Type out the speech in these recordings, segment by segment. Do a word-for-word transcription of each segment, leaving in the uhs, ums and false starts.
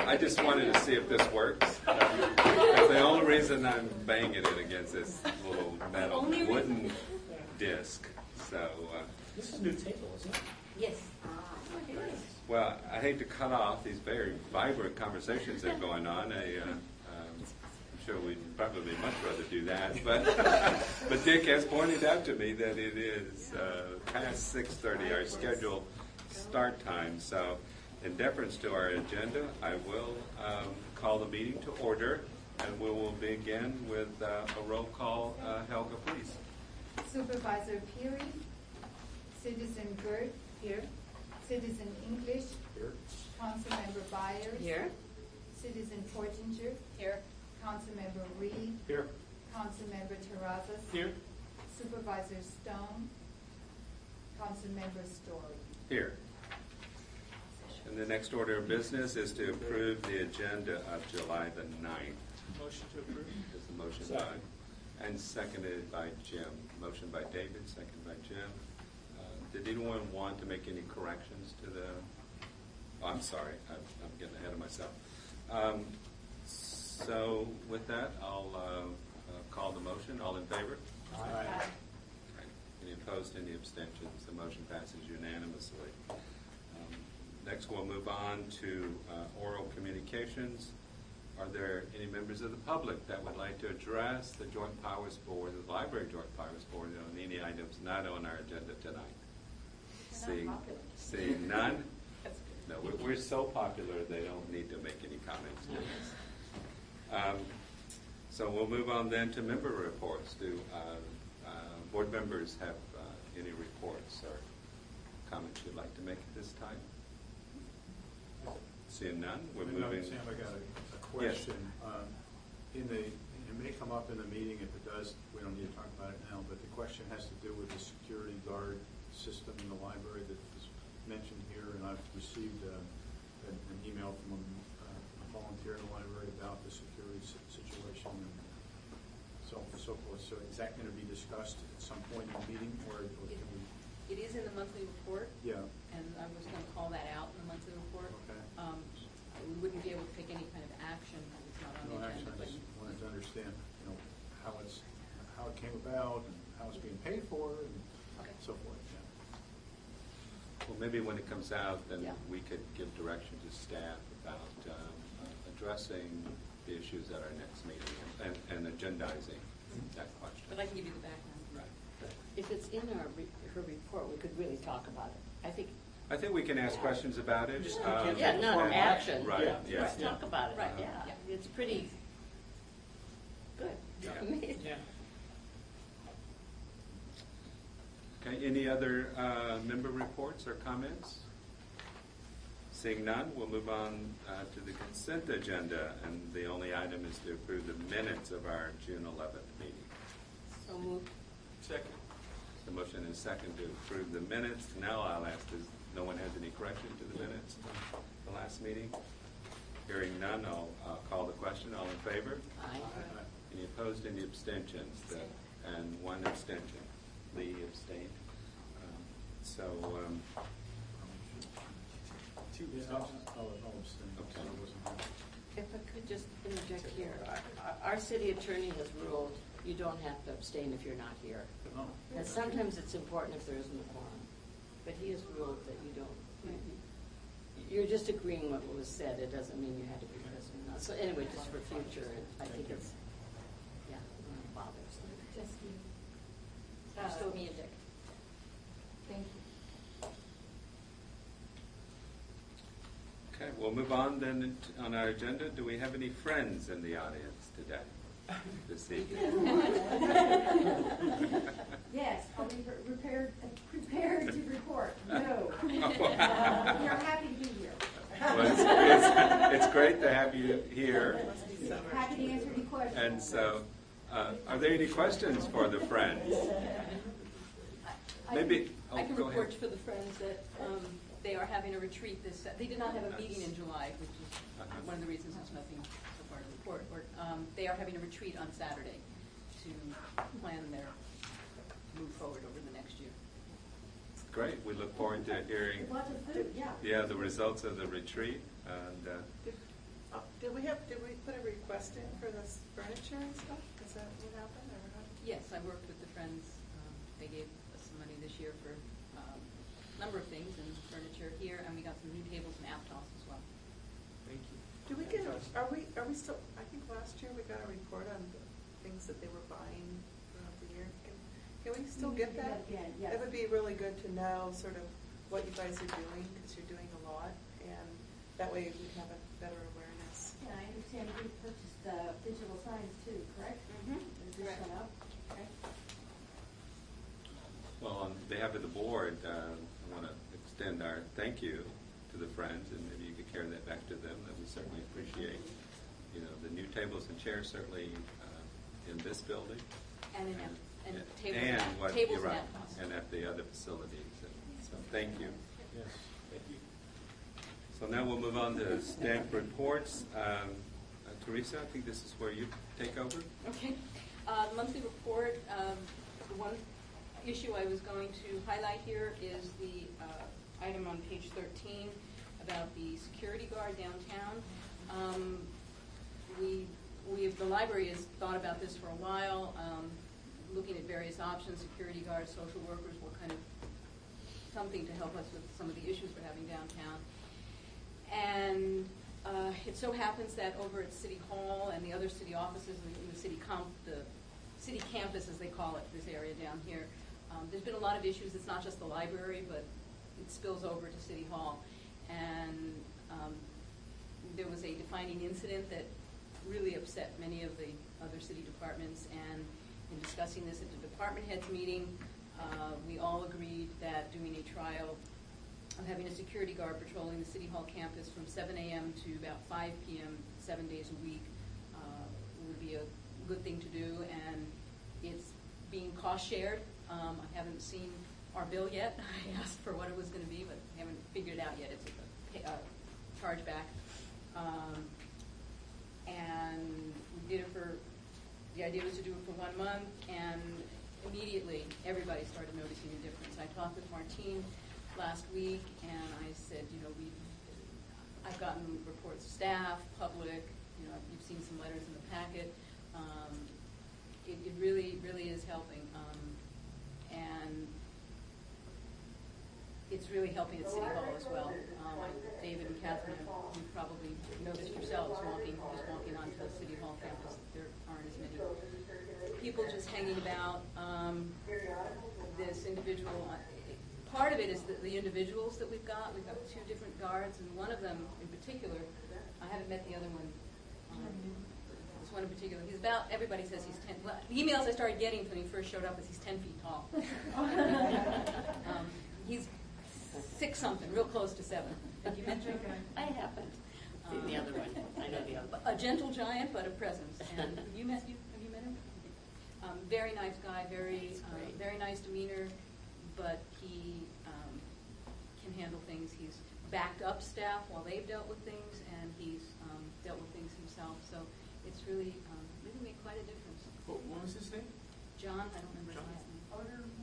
I just wanted to see if this works. That's the only reason I'm banging it against this little metal wooden disc. So. Uh, This is a new table, isn't it? Yes. Well, I hate to cut off these very vibrant conversations that are going on. I, uh, um, I'm sure we'd probably much rather do that. But but Dick has pointed out to me that it is uh, past six thirty, our scheduled start time. So in deference to our agenda, I will um, call the meeting to order, and we will begin with uh, a roll call. Uh, Helga, please. Supervisor Peary, Citizen Gert. Here. Citizen English. Here. Councilmember Byers. Here. Citizen Portinger. Here. Councilmember Reed. Here. Councilmember Terrazas. Here. Supervisor Stone. Councilmember Story. Here. And the next order of business is to approve the agenda of July the ninth. Motion to approve. Is the motion Second. by, and seconded by Jim. Motion by David, seconded by Jim. Uh, Did anyone want to make any corrections to the, oh, I'm sorry, I'm, I'm getting ahead of myself. Um, so with that, I'll uh, uh, call the motion. All in favor? Aye. Okay. Any opposed, any abstentions? The motion passes unanimously. Um, next, we'll move on to uh, oral communications. Are there any members of the public that would like to address the Joint Powers Board, the Library Joint Powers Board, on any items not on our agenda tonight? Seeing, seeing none? No, we're, we're so popular they don't need to make any comments to us. Um, so we'll move on then to member reports. Do uh, uh, board members have uh, any reports or comments you'd like to make at this time? Seeing none, we're No, moving. Sam, I got a, a question. Um, in the, it may come up in the meeting. If it does, we don't need to talk about it now. But the question has to do with the security guard system in the library that was mentioned here. And I've received uh, an, an email from a, uh, a volunteer in the library about the security situation and so so forth. So is that going to be discussed at some point in the meeting, or, or can we? It is in the monthly report. Yeah. And I was going to call that out in the monthly report. Okay. Um, we wouldn't be able to take any kind of action if it's not on No, the actually, agenda. I just wanted to understand, you know, how it's, how it came about, and how it's being paid for, and Okay. so forth, yeah. Well, maybe when it comes out, then Yeah. we could give direction to staff about um, addressing the issues at our next meeting and, and agendizing that question. But I can give you the background. Right. If it's in our re- her report, we could really talk about it. I think. I think we can ask questions about it. Just- um, Yeah, not and- action. Right, Yeah. yeah. Let's talk about it. Right. Yeah, Yeah. it's pretty good. Yeah. Yeah. Okay, any other uh, member reports or comments? Seeing none, we'll move on uh, to the consent agenda, and the only item is to approve the minutes of our June eleventh meeting. So moved. Second. The motion is second to approve the minutes. Now I'll ask, does no one has any correction to the minutes from the last meeting? Hearing none, I'll uh, call the question. All in favor? Aye. Any opposed, any abstentions? The- And one abstention. Lee abstained. Um, So, um, Two, yeah, I'll, I'll I'll abstain, Okay. so I wasn't here. If I could just interject here, our, our city attorney has ruled you don't have to abstain if you're not here. No. And sometimes it's important if there isn't a quorum, but he has ruled that you don't. You're just agreeing what was said. It doesn't mean you had to be present or not. So anyway, just for future, I think it's, yeah, it won't bother. Just you. Just Uh, me and Dick. Thank you. okay, we'll move on then on our agenda. Do we have any friends in the audience today? This evening? Yes, are we pre- prepared, prepared to report? No. Uh, We are happy to be here. Well, it's, it's, it's great to have you here. Happy to answer any questions. And so, uh, are there any questions for the friends? I Maybe, can- oh, I can go report ahead. for the friends that um, they are having a retreat this, they did not have a meeting in July, which is Uh-huh. one of the reasons there's nothing so far to report. Or, um, They are having a retreat on Saturday to plan their move forward over the next year. Great, we look forward to hearing, Lots of food, yeah. yeah, the results of the retreat. And uh, sharing stuff? Is that what happened, or how? Yes, I worked with the Friends. Um, They gave us some money this year for um, a number of things and furniture here, and we got some new tables and Aptos as well. Thank you. Do we get, are we, are we still, I think last year we got a report on the things that they were buying throughout the year. Can, can we still We get can do that? that again, yes. It would be really good to know sort of what you guys are doing, because you're doing a lot, and that way we have a better awareness. Yeah, I understand you purchased uh, digital signs too, correct? Mhm. Is this Correct. one up? Okay. Well, on behalf of the board, uh, I want to extend our thank you to the Friends, and maybe you could carry that back to them, that we certainly appreciate, you know, the new tables and chairs certainly uh, in this building. And in, Ap- and and- tables and and, what- tables you're and right, Aptos. and at the other facilities. And So, thank you. Yes. Thank you. So now we'll move on to staff reports. Um, uh, Teresa, I think this is where you take over. Okay. Uh, Monthly report, um, the one issue I was going to highlight here is the uh, item on page thirteen about the security guard downtown. Um, We, we, the library has thought about this for a while, um, looking at various options, security guards, social workers, what kind of, something to help us with some of the issues we're having downtown. And uh, it so happens that over at City Hall and the other city offices in the city comp, the city campus, as they call it, this area down here, um, there's been a lot of issues. It's not just the library, but it spills over to City Hall. And um, there was a defining incident that really upset many of the other city departments. And in discussing this at the department heads meeting, uh, we all agreed that doing a trial of having a security guard patrolling the City Hall campus from seven a.m. to about five p.m. seven days a week uh, would be a good thing to do, and it's being cost shared. Um, I haven't seen our bill yet. I asked for what it was going to be, but I haven't figured it out yet. It's a pay, uh, chargeback. Um, and we did it for, the idea was to do it for one month, and immediately everybody started noticing a difference. I talked with Martine last week, and I said, you know, we, I've gotten reports of staff, public, you know, you've seen some letters in the packet. Um, it, it really, really is helping, um, and it's really helping at City Hall as well. Um, David and Catherine, you probably noticed yourselves walking, just walking onto the City Hall campus, there aren't as many people just hanging about. Um, this individual, uh, part of it is the, the individuals that we've got. We've got two different guards, and one of them in particular, I haven't met the other one. Um, this one in particular, he's about, everybody says he's ten, well, the emails I started getting when he first showed up was he's ten feet tall. um, he's six something, real close to seven. Have you met him? I haven't seen the other one. I know the other one. A gentle giant, but a presence. And you met, you, have you met him? Um, very nice guy, very, That's um, great. very nice demeanor, but he um, can handle things. He's backed up staff while they've dealt with things, and he's um, dealt with things himself. So it's really, um, really made quite a difference. What, what was his name? John, I don't remember his John. last name.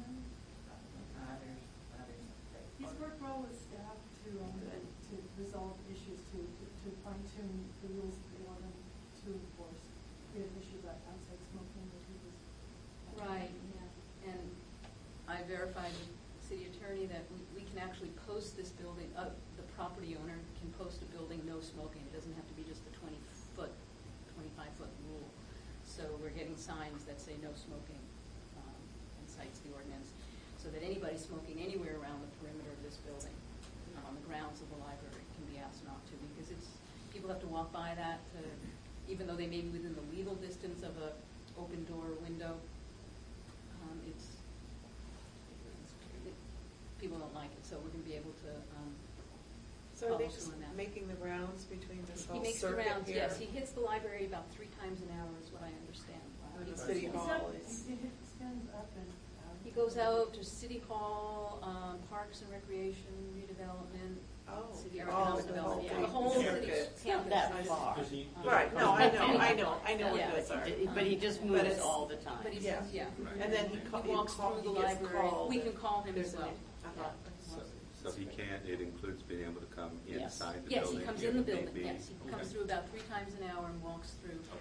He's worked well with staff to, um, to resolve issues, to, to to fine tune the rules that we want them to enforce. We have issues like outside smoking that he was. Right. Yeah. And I verified with the city attorney that we, we can actually post this building, uh, the property owner can post a building, no smoking. It doesn't have to be just the twenty foot, twenty-five foot rule. So we're getting signs that say no smoking, um, and cites the ordinance, so that anybody smoking anywhere around the perimeter of this building, uh, on the grounds of the library, can be asked not to, because it's, people have to walk by that to, even though they may be within the legal distance of a open door or window, um, it's, it's, it, people don't like it, so we're gonna be able to, um, So are they follow just through on that. making the rounds between this He whole makes the circuit rounds, here? yes, he hits the library about three times an hour is what I understand. Out He of goes- City It's Hall up- is- It it extends up and. um, He goes out to City Hall, um, Parks and Recreation, redevelopment, Oh, City all Urban the Development, whole the whole thing. city Okay. It's not campus. that far. Does he- Right, no, I know, I know, I know Yeah. what those are. But he- But he just But moves it's- all the time. But he Yeah. says, yeah. And then he ca- He you walks call- through he the gets library. called. We can call him There's as well. an- uh-huh. So, so he can't, it includes being able to come Yes. inside the Yes, building? he comes if in the need building, be? yes, he comes Okay. through about three times an hour and walks through.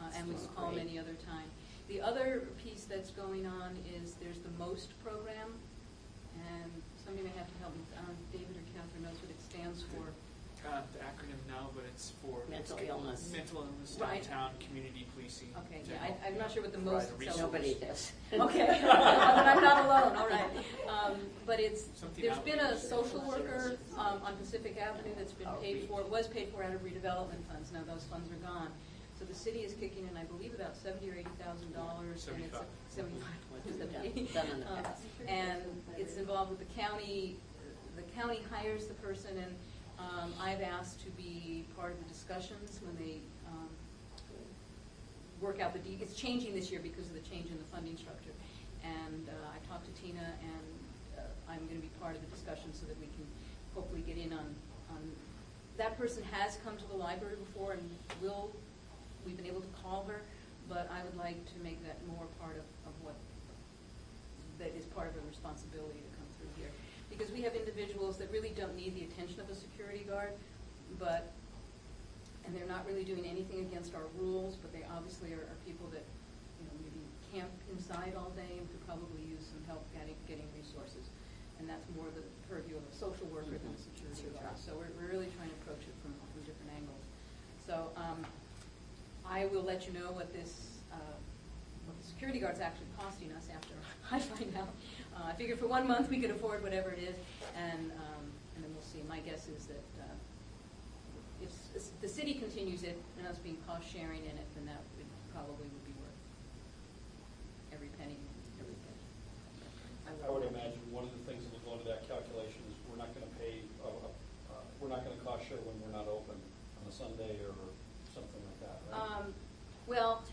uh, and we That's call them great. any other time. The other piece that's going on is there's the MOST program, and somebody may have to help me, I don't know if David or Catherine knows what it stands for. Uh, the acronym now, but it's for Mental illness. mental illness Right. downtown community policing. Okay, to yeah, help, I, I'm not sure what the provide MOST a tells resource. Nobody does. Okay, well, then I'm not alone, all right. Um, But it's, Something there's been a outreach. social worker um, on Pacific Avenue that's been paid Outreach. for, was paid for out of redevelopment funds, now those funds are gone. So the city is kicking in, I believe, about seventy or eighty thousand dollars. Seventy-five. Seventy-five. Yeah, done in the Um, past. And it's involved with the county, the county hires the person, and um, I've asked to be part of the discussions when they um, work out the, de- it's changing this year because of the change in the funding structure. And uh, I talked to Tina, and uh, I'm going to be part of the discussion so that we can hopefully get in on, on, that person has come to the library before and will, we've been able to call her, but I would like to make that more part of, of what, that is part of a responsibility to come through here. Because we have individuals that really don't need the attention of a security guard, but, and they're not really doing anything against our rules, but they obviously are, are people that, you know, maybe camp inside all day and could probably use some help getting, getting resources. And that's more the purview of a social worker than a security guard. So we're, we're really trying to approach it from, from different angles. So um, I will let you know what this, uh, what the security guard's actually costing us after I find out. Uh, I figure for one month we could afford whatever it is, and um, and then we'll see. My guess is that uh, if s- the city continues it and us being cost sharing in it, then that would probably would be worth every penny, every penny. I would imagine one of the things that will go into that calculation is we're not going to pay, uh, uh, we're not going to cost share when we're not open on a Sunday or something like that, right? Um, well,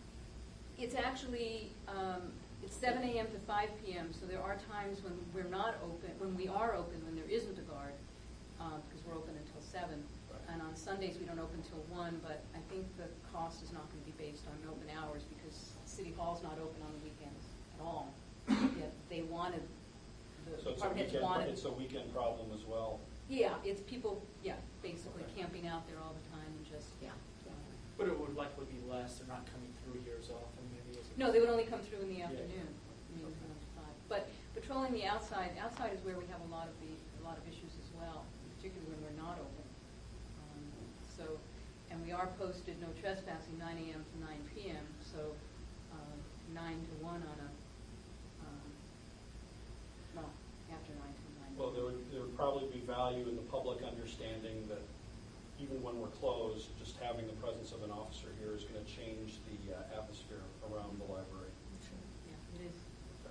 it's actually, um, it's seven a.m. to five p.m., so there are times when we're not open, when we are open, when there isn't a guard, um, because we're open until seven. Right. And on Sundays, we don't open till one, but I think the cost is not going to be based on open hours because City Hall's not open on the weekends at all. Yet they wanted, the So it's a department heads weekend, wanted. it's a weekend problem as well. Yeah, it's people, yeah, basically Okay. camping out there all the time and just, Yeah. But it would likely be less. They're not coming through here as often, maybe. As no, they would only come through in the Yeah. afternoon. I mean, from one to five. But patrolling the outside, outside is where we have a lot of the, a lot of issues as well, particularly when we're not open. Um, So, and we are posted no trespassing nine a.m. to nine p.m., so um, nine to one on a, um, well, after nine to nine. Well, there would, there would probably be value in the public understanding that even when we're closed, just having the presence of an officer here is going to change the uh, atmosphere around the library. Yeah, it is.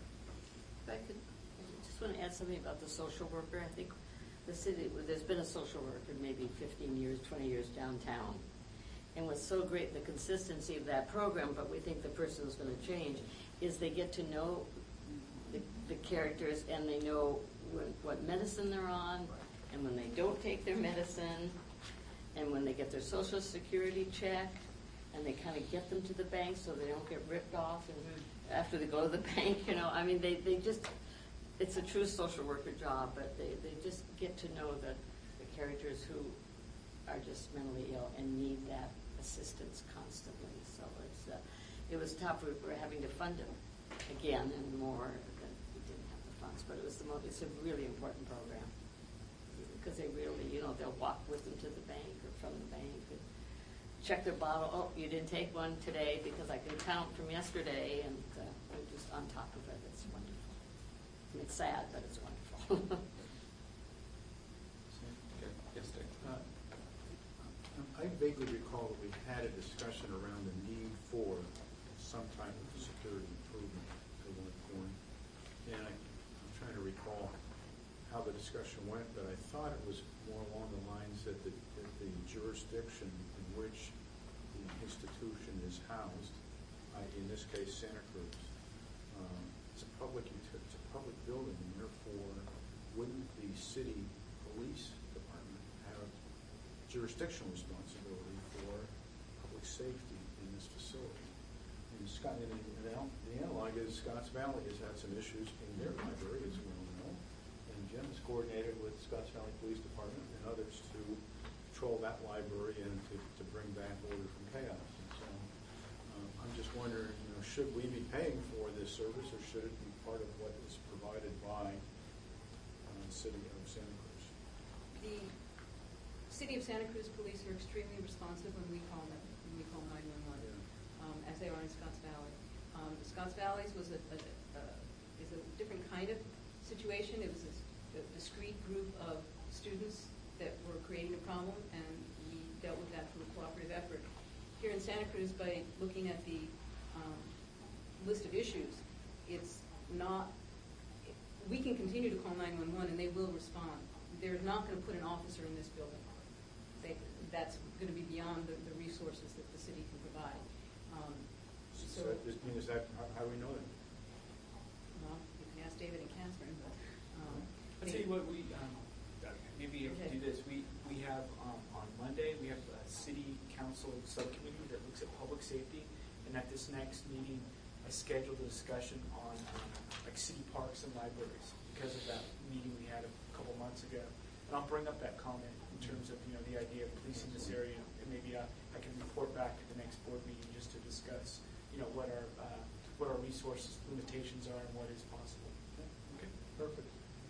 If I could, I just want to add something about the social worker. I think the city, there's been a social worker maybe fifteen years, twenty years downtown. And what's so great, the consistency of that program, but we think the person is going to change, is they get to know the, the characters and they know when, what medicine they're on, and when they don't take their medicine, and when they get their social security check, and they kind of get them to the bank so they don't get ripped off and after they go to the bank, you know, I mean, they, they just, it's a true social worker job, but they, they just get to know the, the characters who are just mentally ill and need that assistance constantly. So it's, uh, it was tough. We were having to fund it again and more than we didn't have the funds, but it was the most, it's a really important program because they really, you know, they'll walk with them to the bank or from the bank and check their bottle. Oh, you didn't take one today because I can count from yesterday, and uh, we're just on top of it. It's wonderful. It's sad, but it's wonderful. Okay. Yes, Dick. Uh, I vaguely recall that we had a discussion around the need for some type of security improvement at one point. And I, I'm trying to recall how the discussion went, but I thought it was more along the lines that the, that the jurisdiction in which the institution is housed, uh, in this case Santa Cruz, um, it's a public uti- it's a public building, and therefore wouldn't the city police department have jurisdictional responsibility for public safety in this facility? And Scott, and the, the analog is Scotts Valley has had some issues in their library, as we all know, and Jim has coordinated with Scotts Valley Police Department and others to patrol that library and to, to bring back order from chaos. And so wondering, you know, should we be paying for this service, or should it be part of what is provided by uh, the city of Santa Cruz? The City of Santa Cruz Police are extremely responsive when we call them, when we call nine one one, Yeah. um, as they are in Scotts Valley. Um, Scotts Valley's was a, a, a, is a different kind of situation. It was a, s- a discrete group of students that were creating a problem, and we dealt with that through a cooperative effort. Here in Santa Cruz, by looking at the um, list of issues, it's not, we can continue to call nine one one and they will respond. They're not going to put an officer in this building. They, that's going to be beyond the, the resources that the city can provide. Um, So, so, is, is that, how, how do we know that? well, you can ask David and Catherine, but. Um, I'll tell you what, we, um, maybe if we do this, we, we have, um, on Monday, we have a city council subcommittee that looks at public safety, and at this next meeting, I scheduled a discussion on, um, like city parks and libraries, because of that meeting we had a couple months ago. And I'll bring up that comment in terms of, you know, the idea of policing this area, and maybe uh, I can report back at the next board meeting just to discuss, you know, what our, uh, what our resources limitations are and what is possible. Okay, perfect.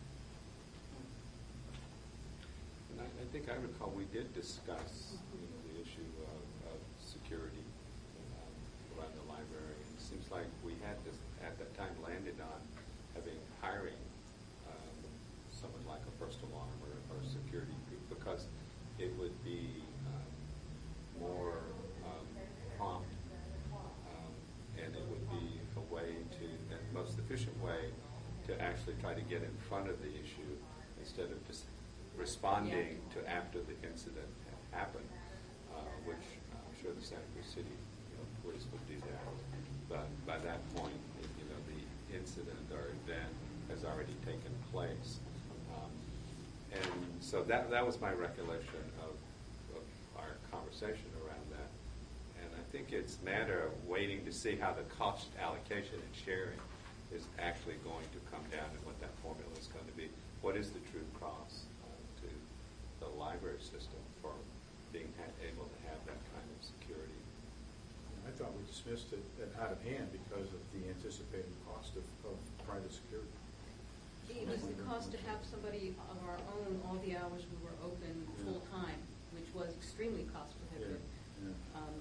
And I, I think I recall we did discuss, you know, the issue of, of security um, around the library. It seems like we had this, at that time, landed on having, hiring um, someone like a first alarm or, or a security group, because it would be um, more um, prompt, um, and it would be a way to, the most efficient way to actually try to get in front of the issue instead of just responding to after the incident had happened, uh, which I'm sure the Santa Cruz City, you know, police would do that. But by that point, you know, the incident or event has already taken place. Um, and so that that was my recollection of, of our conversation around that. And I think it's a matter of waiting to see how the cost allocation and sharing is actually going to come down and what that formula is going to be. What is the true cost uh, to the library system for being ha- able to have that kind of security? I thought we dismissed it at out of hand because of the anticipated cost of, of private security. It was the cost to have somebody of our own all the hours we were open Yeah. full-time, which was extremely cost prohibitive. Yeah, yeah. Um,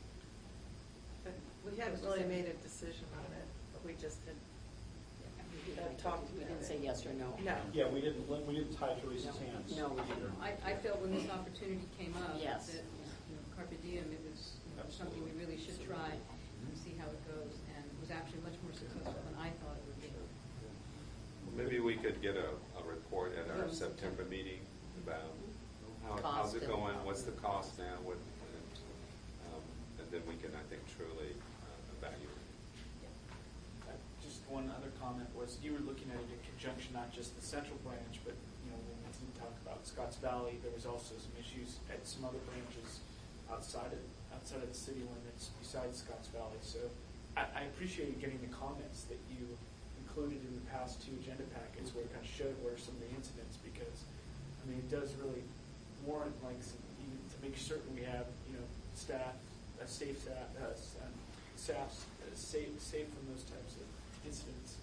But we hadn't really made a decision on it, but we just had We uh, talked We about didn't it. say yes or no. No. Yeah, we didn't, we didn't tie Teresa's No. hands. No, we didn't. I, I felt when this opportunity came up, Yes. that, you know, Carpe Diem, it was you know, something we really should try and see how it goes, and it was actually much more successful than I thought it would be. Well, maybe we could get a, a report at our Yeah. September meeting about how, Cost how's it and- going, what's the cost now, what, and, um, and then we can, I think, truly uh, evaluate. Uh, Just one other comment was, you were looking at it in conjunction, not just the central branch, but, you know, when we didn't talk about Scotts Valley, there was also some issues at some other branches outside of, outside of the city limits besides Scotts Valley. So I, I appreciated getting the comments that you included in the past two agenda packets where it kind of showed what are some of the incidents, because, I mean, it does really warrant like some, even to make certain we have, you know, staff, uh, safe staff, uh, s- um, staffs uh, safe, safe from those types of incidents.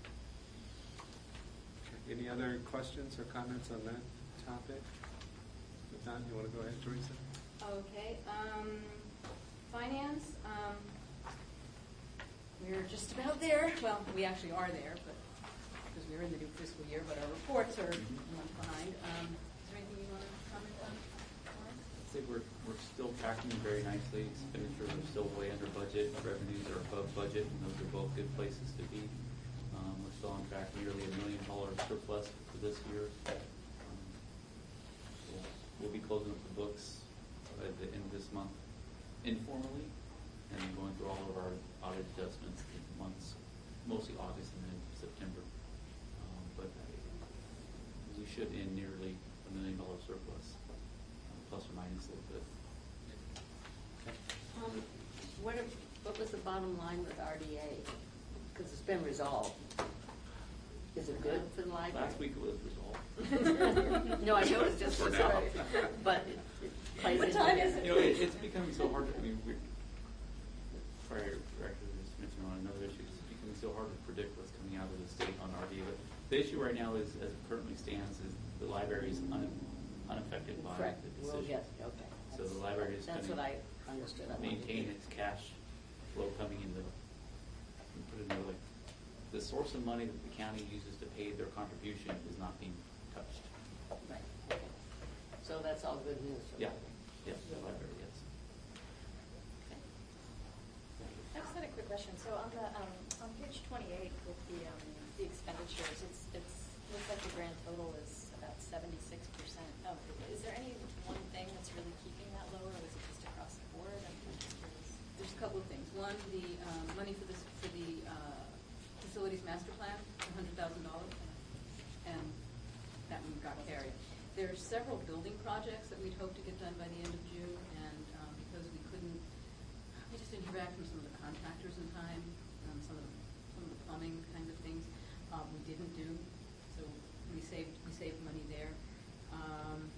Any other questions or comments on that topic? If not, you want to go ahead, Teresa? Okay, um, finance, um, we're just about there. Well, we actually are there, but, because we're in the new fiscal year, but our reports are a month behind. Um, is there anything you want to comment on? Warren? I'd say we're, we're still tracking very nicely. Expenditures are still way under budget. Revenues are above budget, and those are both good places to be. Um, we're still on track, nearly a million dollar surplus for this year. Um, so we'll be closing up the books at the end of this month informally, and then going through all of our audit adjustments in months, mostly August and then September. Um, but we should end nearly a million dollar surplus, uh, plus or minus a little bit. Um, what, are, what was the bottom line with R D A? Because it's been resolved. Is it good for the library? Last week it was resolved. No, I know it's just For resolved, now. but it plays What into time it. is it? You know, it, it's becoming so hard to, I mean, we're, prior director just mentioned on another issue, it's becoming so hard to predict what's coming out of the state on R D A. But the issue right now is, as it currently stands, is the library is un, unaffected by Correct. the We'll decision. get, okay. So the That's- library is That's gonna what I understood. I wanted to maintain do. its cash flow coming into, and put it another way, the source of money that the county uses to pay their contribution is not being touched. Right, okay. So that's all good news for Yeah, library. yes, the library, yes. Okay. I just had a quick question. So on the, um, on page twenty-eight with the, um, the expenditures, it's, it's, looks like the grand total is about seventy-six percent. Oh, is there any one thing that's really keeping that lower, or is it just across the board? I'm just curious. There's a couple of things. One, the um, money for this, for the uh, facilities master plan, one hundred thousand dollars, and that one got carried. There are several building projects that we'd hoped to get done by the end of June, and um, because we couldn't, we just didn't hear back from some of the contractors in time, um, some of the, some of the plumbing kinds of things, um, we didn't do. So we saved, we saved money there. Um,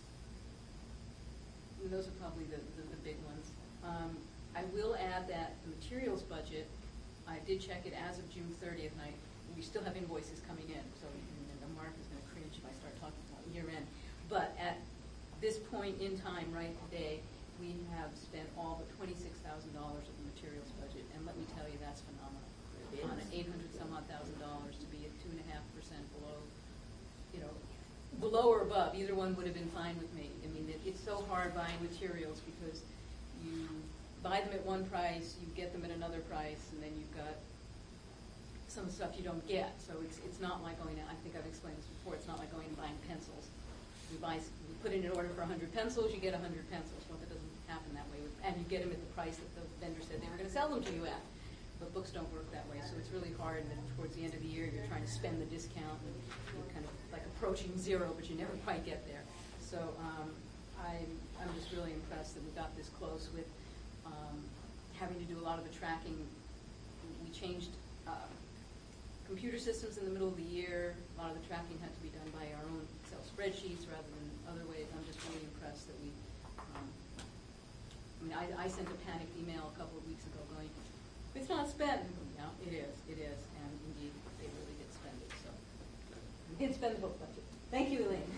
and those are probably the, the, the big ones. Um, I will add that the materials budget, I did check it as of June thirtieth, and I, we still have invoices coming in, so and the Mark is going to cringe if I start talking about year end. But at this point in time, right today, we have spent all but twenty-six thousand dollars of the materials budget, and let me tell you, that's phenomenal. It On is. an eight hundred some odd thousand dollars to be at two and a half percent below, you know, below or above, either one would have been fine with me. I mean, it, it's so hard buying materials because you buy them at one price, you get them at another price, and then you've got some stuff you don't get. So it's it's not like going, I think I've explained this before, it's not like going and buying pencils. You buy, you put in an order for one hundred pencils, you get one hundred pencils. Well, that doesn't happen that way. With, and you get them at the price that the vendor said they were going to sell them to you at. But books don't work that way, so it's really hard. And then towards the end of the year, you're trying to spend the discount, and you're kind of like approaching zero, but you never quite get there. So um, I'm, I'm just really impressed that we got this close with um, having to do a lot of the tracking. We changed uh, computer systems in the middle of the year. A lot of the tracking had to be done by our own Excel spreadsheets rather than other ways. I'm just really impressed that we, um, I mean, I, I sent a panicked email a couple of weeks ago going, it's not spent. No, it is, it is, and indeed, they really did spend it, so. We did spend the book budget. Thank you, Elaine.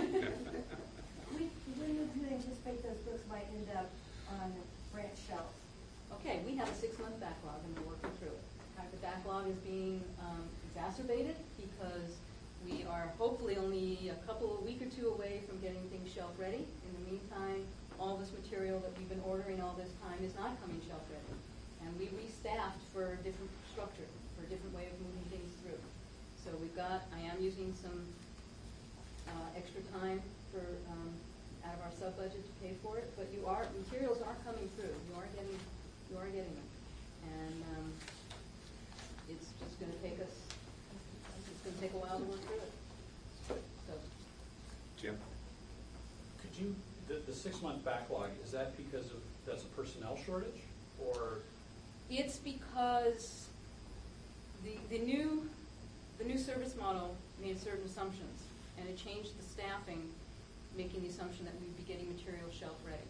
We, when do you anticipate those books might end up on branch shelves? Okay, we have a six-month backlog, and we're working through it. The backlog is being um, exacerbated because we are hopefully only a couple, a week or two away from getting things shelf-ready. In the meantime, all this material that we've been ordering all this time is not coming shelf-ready. And we restaffed for a different structure, for a different way of moving things through. So we've got, I am using some uh, extra time for, um, out of our sub-budget to pay for it, but you are, materials are coming through. You are getting, you are getting them. And um, it's just gonna take us, it's gonna take a while to work through it. So, Jim? Could you, the, the six-month backlog, is that because of, that's a personnel shortage, or? it's because the, the new, the new service model made certain assumptions, and it changed the staffing, making the assumption that we'd be getting material shelf ready.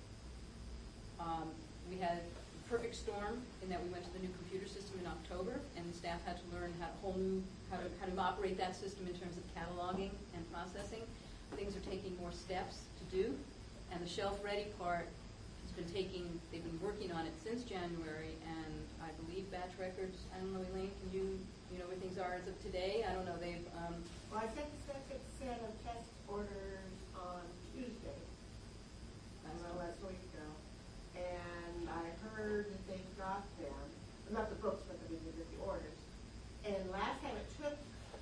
Um, we had a perfect storm in that we went to the new computer system in October, and the staff had to learn how, whole new, how to, how to operate that system in terms of cataloging and processing. Things are taking more steps to do, and the shelf ready part has been taking, they've been working on it since January, and I believe batch records, I don't know, Elaine, can you, you know where things are as of today? I don't know, they've, um, Well, I sent the second set of test orders on Tuesday, Last well, week. last week ago, and I heard that they got them, not the books, but the, the, the orders. And last time it took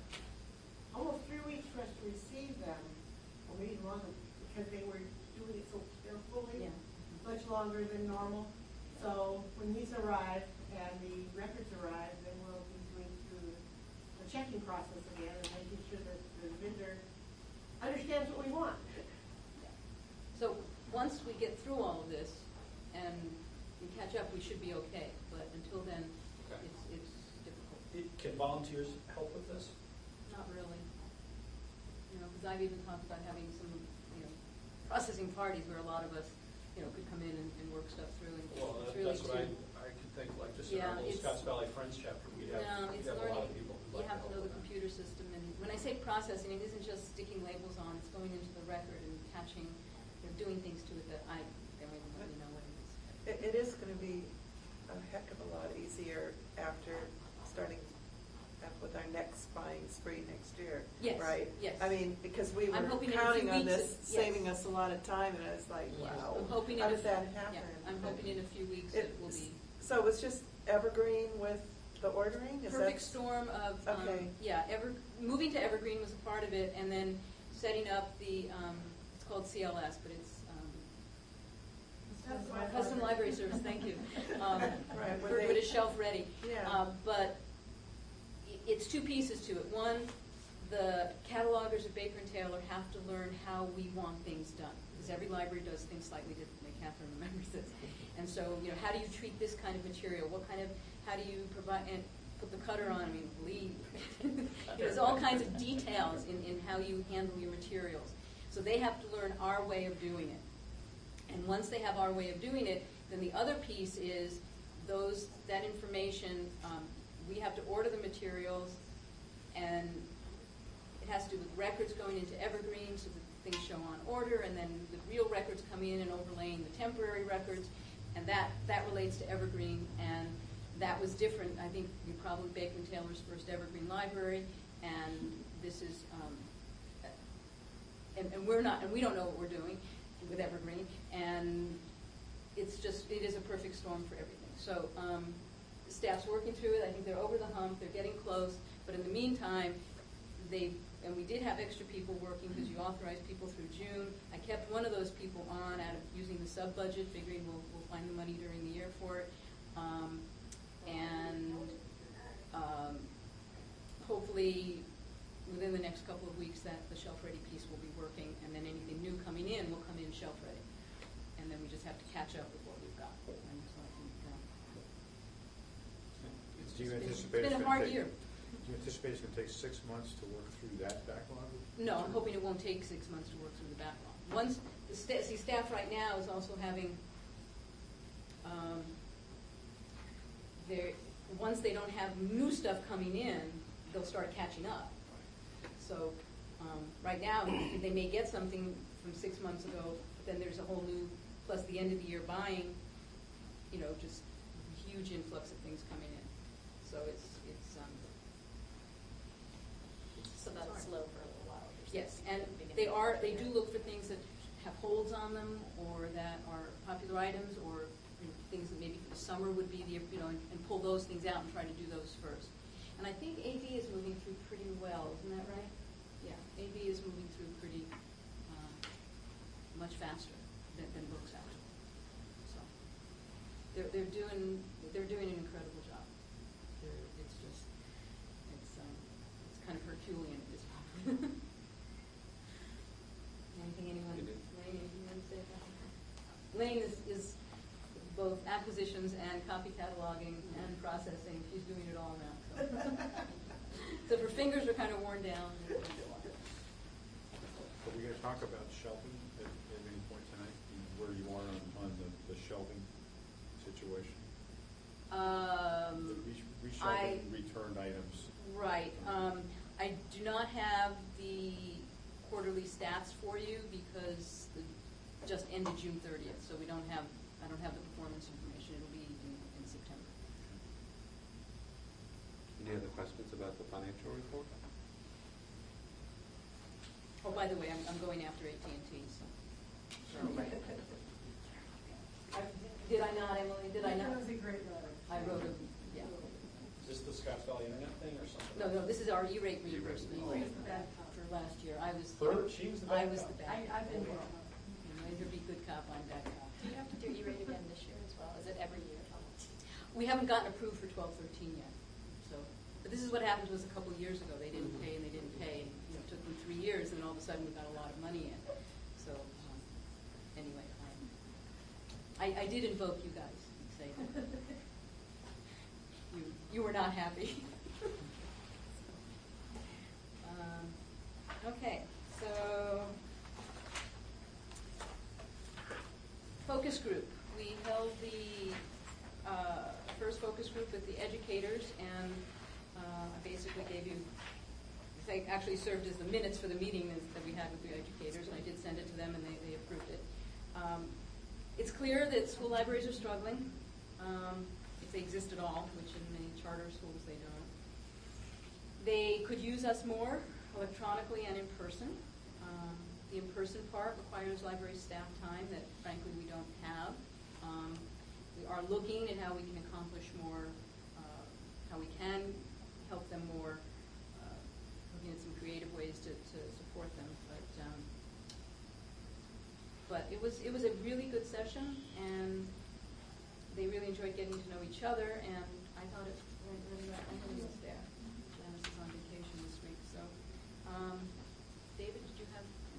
almost three weeks for us to receive them, or maybe longer, because they were doing it so carefully, Yeah. much longer than normal. So when these arrive and the records arrive, then we'll be going through the checking process again and making sure that the vendor understands what we want. So once we get through all of this and we catch up, we should be okay. But until then, Okay. it's, it's difficult. It- Can volunteers help with this? Not really. You know, because I've even talked about having some, you know, processing parties where a lot of us, you know, could come in and, and work stuff through. And Well, it's that- really that's what I, too- I could think, like, just computers in Yeah, our little it's- Scotts Valley Friends chapter, we'd have, No, we'd it's have a lot learning, of people who'd you like have to help know the with that. computer system, and when I say processing, it isn't just sticking labels on, it's going into the record and catching, they're doing things to it that I don't even really know what it is. It, it is gonna be a heck of a lot easier after starting up with our next buying spree next year. Yes, Right? yes. I mean, because we I'm were hoping in a counting few on weeks this, it- yes. saving us a lot of time, and I was like, Yes, wow. I'm hoping in How a did that few- happen? yeah, I'm hoping in a few weeks It- it will be. So it was just Evergreen with the ordering? Is Perfect that- storm of, um, Okay. yeah, Ever, moving to Evergreen was a part of it, and then setting up the, um, it's called C L S, but it's, um, Custom Library Service, thank you. Um, Right, were for- they- But it's shelf ready. Yeah. Um, But i- it's two pieces to it. One, the catalogers at Baker and Taylor have to learn how we want things done, because every library does things slightly differently. Catherine remembers this. And so, you know, how do you treat this kind of material? What kind of, how do you provide, and put the cutter on, I mean, bleed. There's all kinds of details in, in how you handle your materials. So they have to learn our way of doing it. And once they have our way of doing it, then the other piece is those, that information, um, we have to order the materials, and it has to do with records going into Evergreen so that things show on order, and then the real records come in and overlaying the temporary records, and that, that relates to Evergreen, and that was different. I think you probably Baker and Taylor's first Evergreen library, and this is, um, and, and we're not, and we don't know what we're doing with Evergreen, and it's just, it is a perfect storm for everything. So um, the staff's working through it. I think they're over the hump. They're getting close. But in the meantime, they, and we did have extra people working because you authorized people through June. I kept one of those people on out of using the sub-budget, figuring we'll, we'll find the money during the year for it. Um, and um, hopefully within the next couple of weeks that the shelf-ready piece will be working, and then anything new coming in will come in shelf-ready. And then we just have to catch up with what we've got. And so I think, uh, it's Do you just been- anticipate It's been a gonna hard take- year. Do you anticipate it's gonna take six months to work through that backlog? No, I'm hoping it won't take six months to work through the backlog. Once, the sta- see, staff right now is also having, um, they're, once they don't have new stuff coming in, they'll start catching up. So, um, right now, they may get something from six months ago, but then there's a whole new, plus the end of the year buying, you know, just huge influx of things coming in. So it's, it's, um, So that's slow for a little while. you're yes, saying, and at the beginning they of are, the they year. do look for things that have holds on them, or that are popular items, or you know, things that maybe for the summer would be the, you know, and, and pull those things out and try to do those first. And I think A V is moving through pretty well, isn't that right? Yeah, A V is moving through pretty, uh, much faster than, than books actually. So, they're, they're doing, they're doing an incredible job. They're, it's just, it's, um, it's kind of Herculean at this point. Anything anyone, You did. Lane, anything you want to say about that? Lane is, is both acquisitions and copy cataloging and processing. She's doing it all now, so. So her fingers are kind of worn down. Are we gonna talk about shelving at, at any point tonight, where you are on, on the, the shelving situation? Um, The re- I- reshelving returned items. Right. Um, I do not have the quarterly stats for you because the, just ended June thirtieth, so we don't have, I don't have the performance information. It'll be in, in September. Any other questions about the financial report? Oh, by the way, I'm, I'm going after A T and T, so. so I- Did I not, Emily? Did I not? That was a great letter. I wrote a, yeah. Is this the Scotts Valley Internet thing or something? No, no, this is our E-rate reimbursement She was the bad cop. for last year. I was. Third? She was the I bad was cop. the I, bad. I've been there. You know, either be good cop, I'm bad cop. Do you have to do E-rate again this year as well? Is it every year? We haven't gotten approved for twelve thirteen yet, so, but this is what happened to us a couple of years ago. They didn't pay and they didn't pay, and, you know, it took them three years, and all of a sudden we got a lot of money in. So, um, anyway, I, I, I did invoke you guys and say that you, you were not happy. um, okay, so, focus group. We held the uh, first focus group with the educators, and uh, I basically gave you, they actually served as the minutes for the meeting that we had with the educators, and I did send it to them, and they, they approved it. Um, it's clear that school libraries are struggling, um, if they exist at all, which in many charter schools they don't. They could use us more electronically and in person. Um, the in-person part requires library staff time that frankly we don't have. Um, we are looking at how we can accomplish more, uh, how we can help them more, uh, looking at some creative ways to, to support them. But um, but it was it was a really good session, and they really enjoyed getting to know each other, and I thought it went really well. Emily was there. Janice is on vacation this week, so um, David, did you have?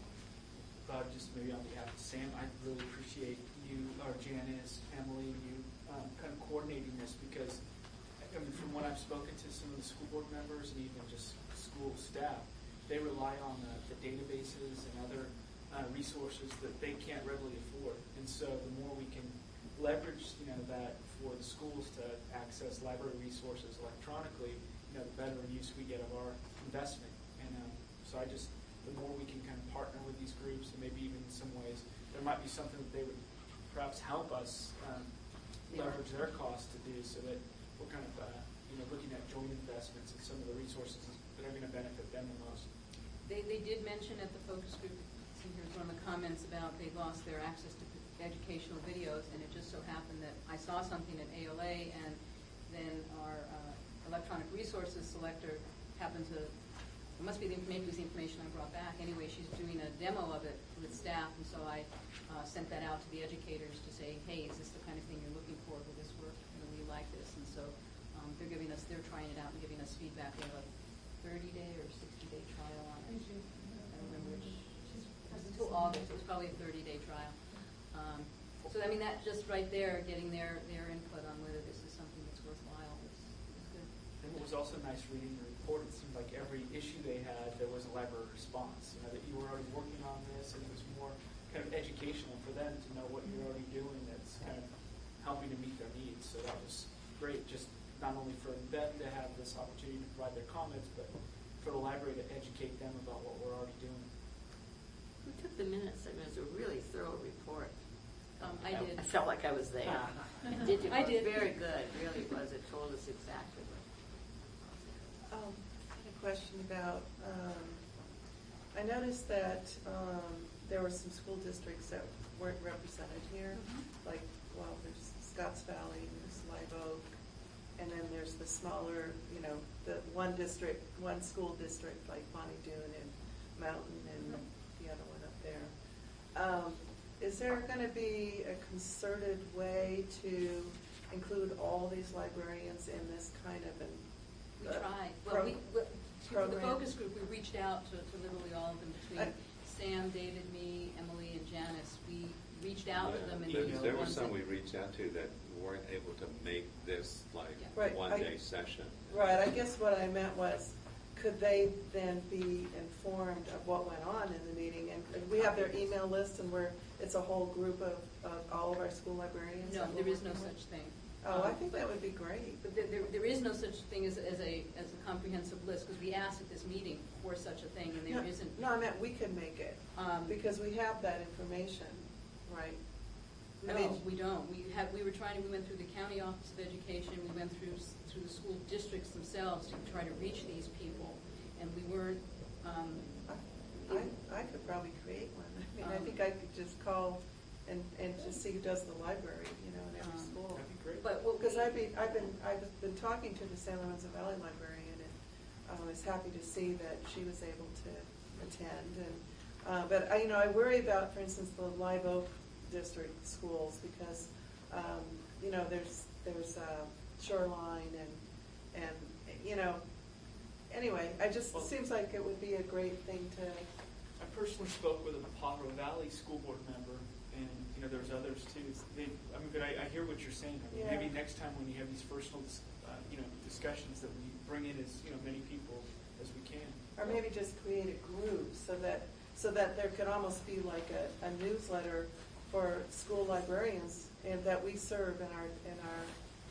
Uh, just maybe on behalf of Sam, I really appreciate you, or Janice, Emily, you um, kind of coordinating this, because I mean, from when I've spoken to some of the school board members and even just school staff, they rely on the, the databases and other uh, resources that they can't readily afford. And so the more we can leverage, you know, that for the schools to access library resources electronically, you know, the better use we get of our investment. And um, so I just, the more we can kind of partner with these groups, and maybe even in some ways, there might be something that they would perhaps help us um, leverage their costs to do, so that we're kind of, uh, you know, looking at joint investments in some of the resources that are going to benefit them the most. They, they did mention at the focus group, see here's one of the comments about they lost their access to educational videos, and it just so happened that I saw something at A L A, and then our uh, electronic resources selector happened to, it must be the information, it was the information I brought back. Anyway, she's doing a demo of it with staff, and so I uh, sent that out to the educators to say, hey, is this the kind of thing you're looking for? Will this work? You know, will you like this? And so um, they're giving us, they're trying it out and giving us feedback. They have a thirty-day or sixty-day trial on it. I don't remember which. Until August. It was probably a thirty-day trial. Um, so I mean, that just right there, getting their, their input on whether this is something that's worthwhile is, is good. And what was also nice reading the report, it seemed like every issue they had, there was a library response. You know, that you were already working on this, and it was more kind of educational for them to know what you're already doing that's kind of helping to meet their needs. So that was great, just not only for them to have this opportunity to provide their comments, but for the library to educate them about what we're already doing. Who took the minutes? I mean, it was a really thorough report. Um, I did. I felt like I was there. Did you? I It was did. very good, really was. It told us exactly what. Um, I had a question about, um, I noticed that um, there were some school districts that weren't represented here. Mhm. Like, well, there's Scotts Valley, there's Live Oak, and then there's the smaller, you know, the one district, one school district like Bonnie Doon and Mountain and the other one up there. Um, is there going to be a concerted way to include all these librarians in this kind of an We uh, tried. Well, pro- we, we, for the program? focus group, we reached out to, to literally all of them, between I- Sam, David, me, Emily, and Janice. We reached out to them, and There- these are There the were ones some that- we reached out to that weren't able to make this like Yeah. Right, one-day I- session. Right, I guess what I meant was, could they then be informed of what went on in the meeting? And and we have their email list, and we're, it's a whole group of, of all of our school librarians. No, that we're there is no working with? such thing. Oh, I Um, think that would be great. But there, there, there is no such thing as, as a, as a comprehensive list, because we asked at this meeting for such a thing, and there No, isn't. No, I meant we could make it, Um, because we have that information, right? I No, mean- we don't. We have, we were trying, we went through the county office of education, we went through, s- through the school districts themselves to try to reach these people, and we weren't, um, I, I could probably create one. I mean, I Um, think I could just call and, and just see who does the library, you know, in every Um, school. That'd be great. but what we. Because I've been, I've been, I've been talking to the San Lorenzo Valley librarian, and I was happy to see that she was able to attend. And uh, but I, you know, I worry about, for instance, the Live Oak District schools, because um, you know, there's there's uh, Shoreline and and you know, anyway, I just Well- it seems like it would be a great thing to. I personally spoke with a Pajaro Valley school board member, and you know there's others too. They, I mean, but I, I hear what you're saying. I mean, Yeah. maybe next time when you have these personal, dis- uh, you know, discussions, that we bring in as you know many people as we can. Or maybe just create a group so that, so that there could almost be like a, a newsletter for school librarians and that we serve in our, in our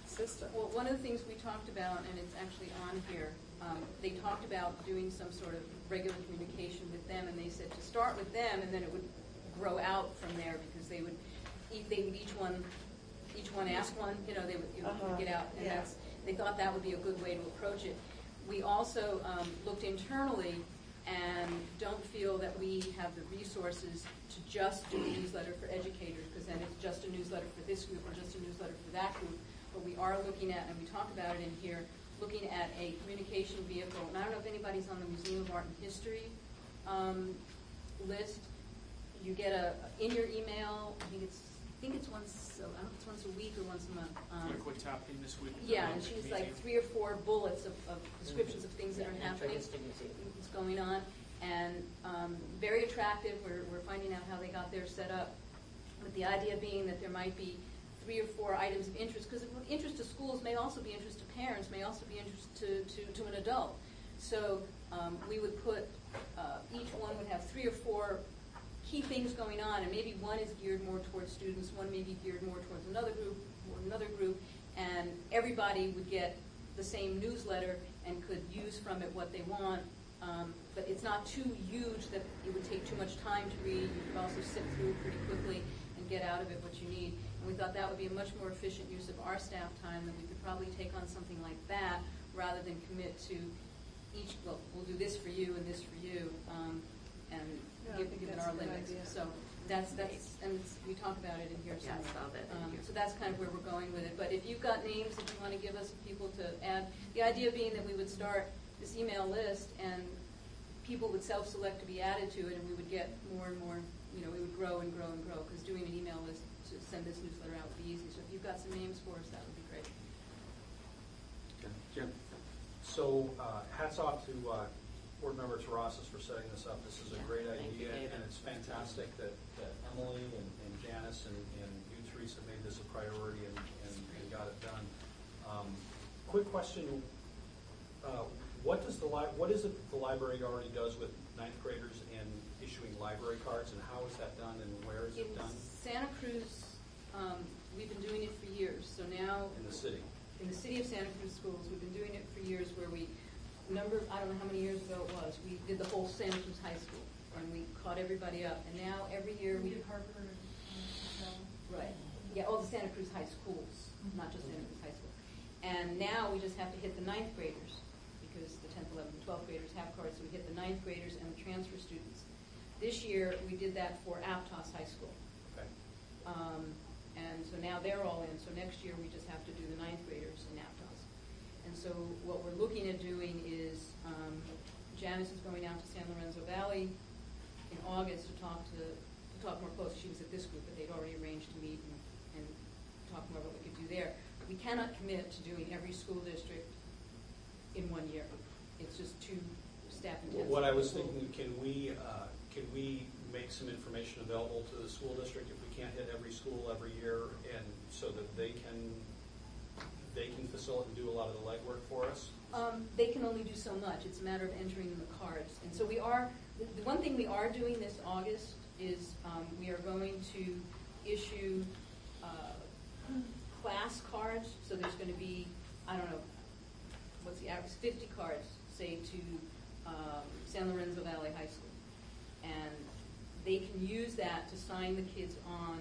system. Well, one of the things we talked about, and it's actually on here, um, they talked about doing some sort of regular communication with them, and they said to start with them, and then it would grow out from there, because they would, each, they would each one, each one ask one, you know, they would, it would Uh-huh. get out, and Yeah. that's, they thought that would be a good way to approach it. We also um, looked internally and don't feel that we have the resources to just do a newsletter for educators, because then it's just a newsletter for this group or just a newsletter for that group. But we are looking at, and we talk about it in here, looking at a communication vehicle. And I don't know if anybody's on the Museum of Art and History um, list. You get a, in your email, I think it's, I think it's once, I don't know if it's once a week or once a month. Um, Like what happening this week? at the Yeah, and Olympic she's like Museum. three or four bullets of, of descriptions of things that Yeah, are natural happening, history museum. what's going on, and um, very attractive. We're, we're finding out how they got theirs set up. But the idea being that there might be three or four items of interest, because interest to schools may also be interest to parents, may also be interest to, to, to an adult. So um, we would put, uh, each one would have three or four key things going on, and maybe one is geared more towards students, one may be geared more towards another group, or another group, and everybody would get the same newsletter and could use from it what they want. Um, but it's not too huge that it would take too much time to read. You could also sift through it pretty quickly and get out of it what you need. And we thought that would be a much more efficient use of our staff time, that we could probably take on something like that rather than commit to each, well, we'll do this for you and this for you, um, and Yeah, I give, think given that's our a good limits. idea. So that's, that's, and it's, we talk about it in here Yeah, I somewhere. saw that. Thank Um, you. So that's kind of where we're going with it. But if you've got names that you want to give us, people to add, the idea being that we would start this email list and people would self-select to be added to it, and we would get more and more, you know, we would grow and grow and grow, because doing an email list to send this newsletter out would be easy. So if you've got some names for us, that would be great. Okay. Jim? So uh, hats off to uh, Board Member Terrasas for setting this up. This is a Yeah, great thank you, idea, David. and it's fantastic that, that Emily and, and Janice and, and you, Teresa, made this a priority and, and, and got it done. Um, quick question: uh, What does the li- what is it the library already does with ninth graders in issuing library cards, and how is that done, and where is In it done? Santa Cruz, um, we've been doing it for years. So now In the city. in the city of Santa Cruz schools, we've been doing it for years, where we, number, I don't know how many years ago it was, we did the whole Santa Cruz High School, and we caught everybody up, and now every year We we. did Harper and um, Patel. Right, yeah, all the Santa Cruz High Schools, not just Santa Cruz High School. And now we just have to hit the ninth graders, because the tenth, eleventh, and twelfth graders have cards, so we hit the ninth graders and the transfer students. This year, we did that for Aptos High School. Okay. Um, and so now they're all in, so next year we just have to do the ninth graders in Aptos. And so what we're looking at doing is, um, Janice is going out to San Lorenzo Valley in August to talk to, to talk more closely. She was at this group, but they'd already arranged to meet and, and talk more about what we could do there. We cannot commit to doing every school district in one year. It's just too staff intensive. What I was thinking, can we, uh, can we make some information available to the school district if we can't hit every school every year, and so that they can, they can facilitate and do a lot of the legwork for us? Um, they can only do so much. It's a matter of entering in the cards. And so we are, the, the one thing we are doing this August is um, we are going to issue uh, class cards. So there's going to be, I don't know, what's the average, fifty cards, say, to um, San Lorenzo Valley High School. And they can use that to sign the kids on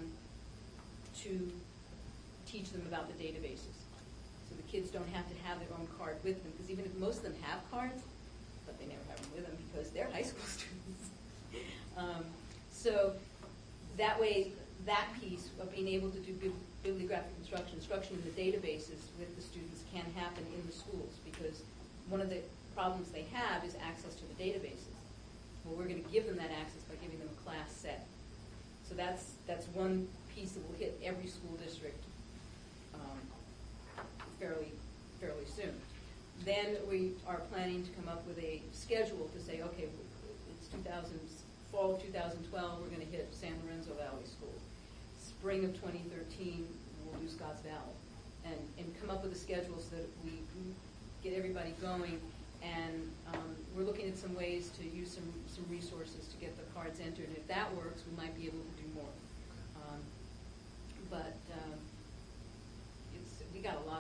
to teach them about the databases. So the kids don't have to have their own card with them, because even if most of them have cards, but they never have them with them because they're high school students. um, so that way, that piece of being able to do bib- bibliographic instruction, instruction in the databases with the students can happen in the schools, because one of the problems they have is access to the databases. Well, we're going to give them that access by giving them a class set. So that's that's one piece that will hit every school district um, fairly fairly soon. Then we are planning to come up with a schedule to say, okay, it's two thousand, fall of two thousand twelve, we're going to hit San Lorenzo Valley School. Spring of twenty thirteen, we'll do Scotts Valley, and and come up with a schedule so that we get everybody going. And um, we're looking at some ways to use some, some resources to get the cards entered. And if that works, we might be able to do more. Um, but um, it's, we got a lot of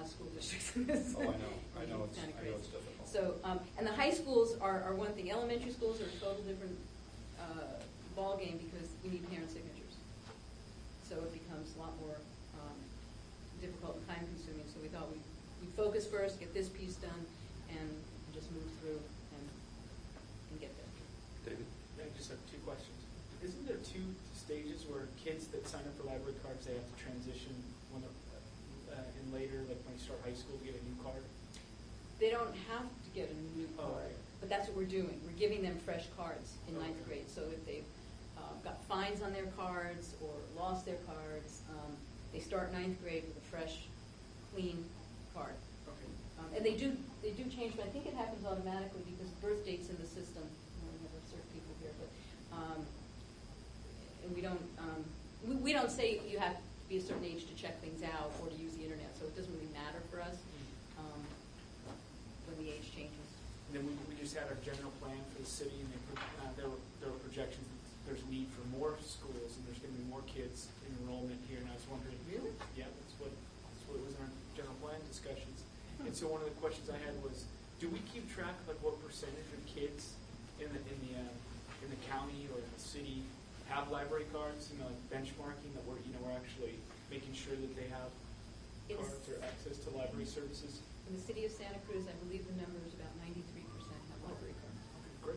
of school districts in this. Oh, I know, I know, it's, kinda I know crazy. it's difficult. So, um, and the high schools are, are one thing. Elementary schools are a total different uh, ballgame because you need parent signatures. So it becomes a lot more um, difficult and time consuming. So we thought we'd, we'd focus first, get this piece done, and just move through and, and get there. David? I just have two questions. Isn't there two stages where kids that sign up for library cards, they have to transition when they're, uh, in later, like when you start high school, to get a new card? They don't have to get a new Oh, card, okay. but that's what we're doing. We're giving them fresh cards in ninth Okay. grade. So if they've uh, got fines on their cards or lost their cards, um, they start ninth grade with a fresh, clean card. Okay. Um, and they do they do change, but I think it happens automatically because birth date's in the system. We never serve people here, but um, and we don't um, we, we don't say you have to be a certain age to check things out or to use the internet, so it doesn't really matter for us um, when the age changes. And then we, we just had our general plan for the city, and they, pro- uh, there were there were projections that there's a need for more schools, and there's going to be more kids in enrollment here. And I was wondering, Really? Yeah, that's what that's what was in our general plan discussions. And so one of the questions I had was, do we keep track of like what percentage of kids in the in the uh, in the county or the city have library cards? You know, like benchmarking that we're you know we're actually making sure that they have It's- cards or access to library services. In the city of Santa Cruz, I believe the number is about ninety-three percent have library cards. Okay, great.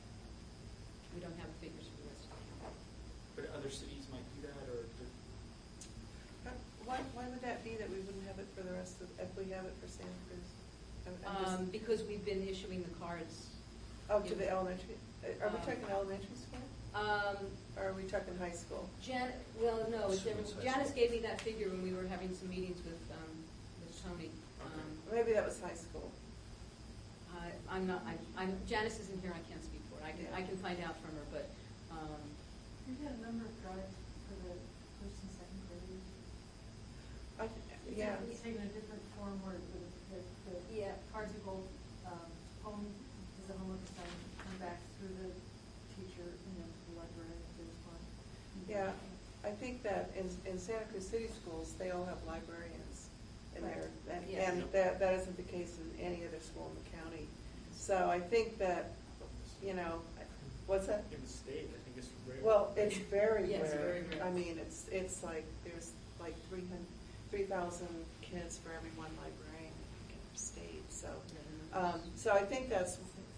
We don't have figures for the rest of the county. But other cities might do that, or do- Uh, Why, why would that be that we wouldn't have it for the rest of, if we have it for Santa Cruz? I'm- I'm just- Um, because we've been issuing the cards. Oh, to the elementary, uh, are we um, talking elementary school? Um, Or are we talking high school? Jan, well, no, it's, Assume it's high Janice school. gave me that figure when we were having some meetings with, um, with Tony. Um, Maybe that was high school. I, I'm not, I, I'm, Janice isn't here, I can't speak for it. I can, Yeah. I can find out from her, but, um, We had a number of drives for the first and second graders. I, It's- yeah. It's taken a different form where the, the, the Yeah. cards would go, um, home, as a homework assignment, come back through the teacher, you know, to the librarian if there's one. Yeah, I think that in, in Santa Cruz City Schools, they all have librarians in Right. there. And, Yeah. and that, that isn't the case in any other school in the county. So I think that, you know, what's that? in the state, I think it's rare. Well, it's very Yes, rare. very rare. I mean, it's, it's like, there's like three hundred, three thousand kids for every one librarian in the state, so. Um, so I think that's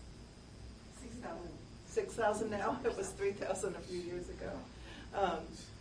Six thousand. six thousand now, it was three thousand a few years ago. Um,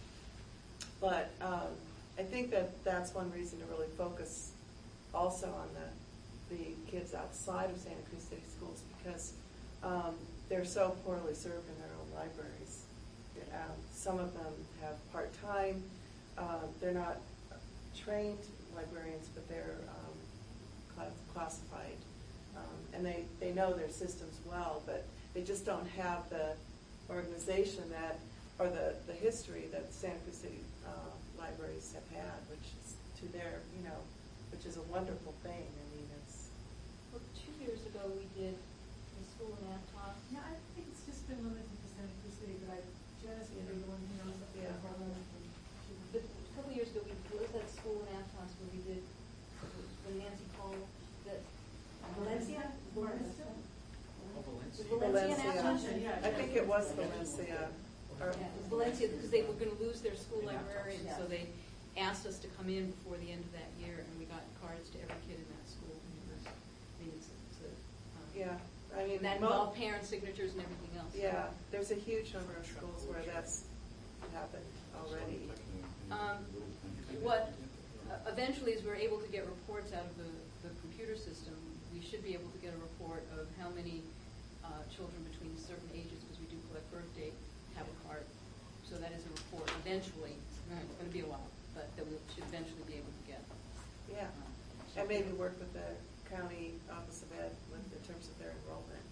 But um, I think that that's one reason to really focus also on the, the kids outside of Santa Cruz City Schools, because um, they're so poorly served in their own libraries. Um, Some of them have part-time, uh, they're not trained librarians, but they're um, cla- classified. Um, And they, they know their systems well, but they just don't have the organization that, or the, the history that Santa Cruz City uh, libraries have had, which is to their, you know, which is a wonderful thing. I mean, it's, well, two years ago, we did the school in Aptos. Yeah, I think it's just been limited to Santa Cruz City, but I, Janice would be the one who knows that. Yeah. But a couple of years ago, we, what was that school in Aptos where we did, when Nancy called, the, Valencia? Valencia? Oh, Valencia. Was Valencia in Valencia. Aptos? Yeah. I think it was Valencia. Or- Yeah, it was Valencia, because they were gonna lose their school In Aptos. librarian, so they asked us to come in before the end of that year, and we got cards to every kid in that school. And it was, I mean, it's, it's a, um, Yeah, I mean. and that mo- involved parent signatures and everything else. Yeah, there's a huge number of schools where that's happened already. Um, What, uh, eventually, as we're able to get reports out of the, the computer system, we should be able to get a report of how many uh, children between certain ages, because we do collect birth date, have a card. So that is a report eventually, uh, it's going to be a while, but that we should eventually be able to get. Yeah, Um, and maybe work with the county office of ed with, in terms of their enrollment.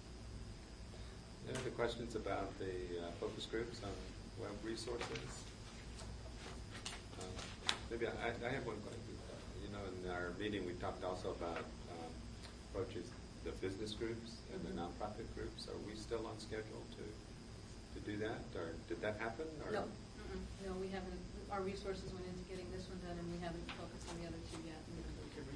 Any other questions about the uh, focus groups on web resources? Um, Maybe I, I have one question. You know, in our meeting, we talked also about um, approaches the business groups and the Mhm. nonprofit groups. Are we still on schedule to to do that, or did that happen? Or? No, mm-mm. no, we haven't, our resources went into getting this one done, and we haven't focused on the other two yet. We can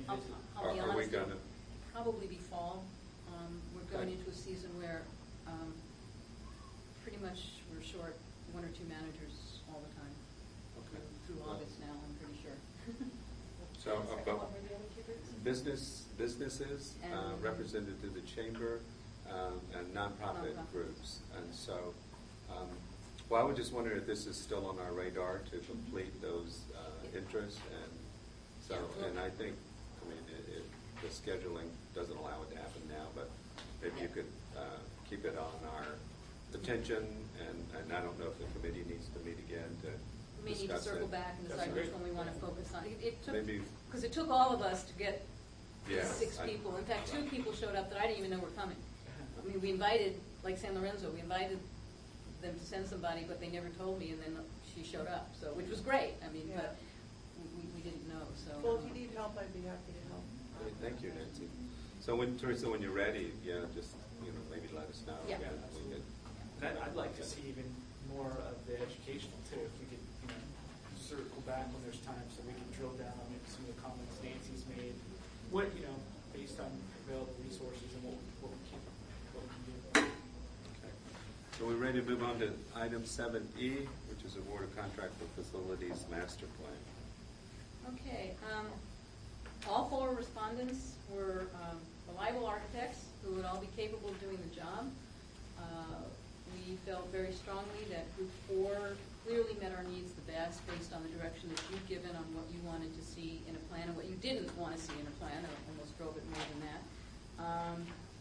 probably be fall. Um, We're going Okay. into a season where um, pretty much we're short one or two managers all the time. Okay. Through Well, August now, I'm pretty sure. So, And uh, second, but what were the other two groups? business, businesses uh, And- represented through the chamber, um, and nonprofit Nonprofit. groups. And so, um, well, I would just wonder if this is still on our radar to complete those uh, interests. And so, Yeah. and I think, I mean, it, it, the scheduling doesn't allow it to happen now, but maybe you could uh, keep it on our attention. And, and I don't know if the committee needs to meet again to We may need to discuss circle it. back and That's decide which great. one we want to focus on. It- It took, Maybe- because it took all of us to get these Yes, six I- people. In fact, two people showed up that I didn't even know were coming. I mean, we invited, like San Lorenzo, we invited them to send somebody, but they never told me, and then she showed up, so, which was great. I mean, but we, we didn't know, so. Well, if um, you need help, I'd be happy to help. Great, Thank you, Nancy. So when, Teresa, when you're ready, yeah, just, you know, maybe let us know. Yeah. and we could- And I'd, I'd like to see even more of the educational too, if we could, you know, circle back when there's time so we can drill down on maybe some of the comments Nancy's made. What, you know, based on available resources and what, what we can, what we can do. Okay. So we're ready to move on to item seven E, which is award of contract for facilities master plan. Okay, um, all four respondents were, um, reliable architects who would all be capable of doing the job. Uh, we felt very strongly that group four clearly met our needs the best based on the direction that you've given on what you wanted to see in a plan and what you didn't want to see in a plan. I almost drove it more than that. Um,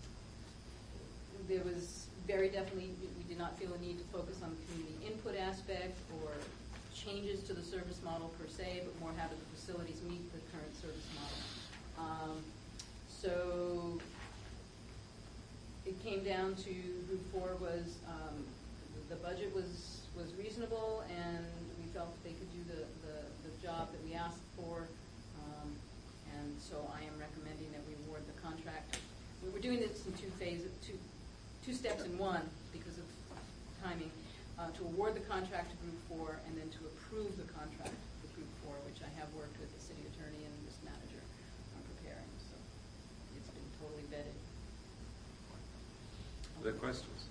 there was very definitely, we we did not feel a need to focus on the community input aspect or changes to the service model per se, but more how do the facilities meet the current service model. Um, so it came down to group four was, um, the budget was, was reasonable, and we felt that they could do the, the, the job that we asked for. Um, and so I am recommending that we award the contract. We were doing this in two phases, two, two steps in one because of timing, uh, to award the contract to group four and then to approve the contract with group four, which I have worked with the city attorney and this manager on preparing. So it's been totally vetted. Other questions?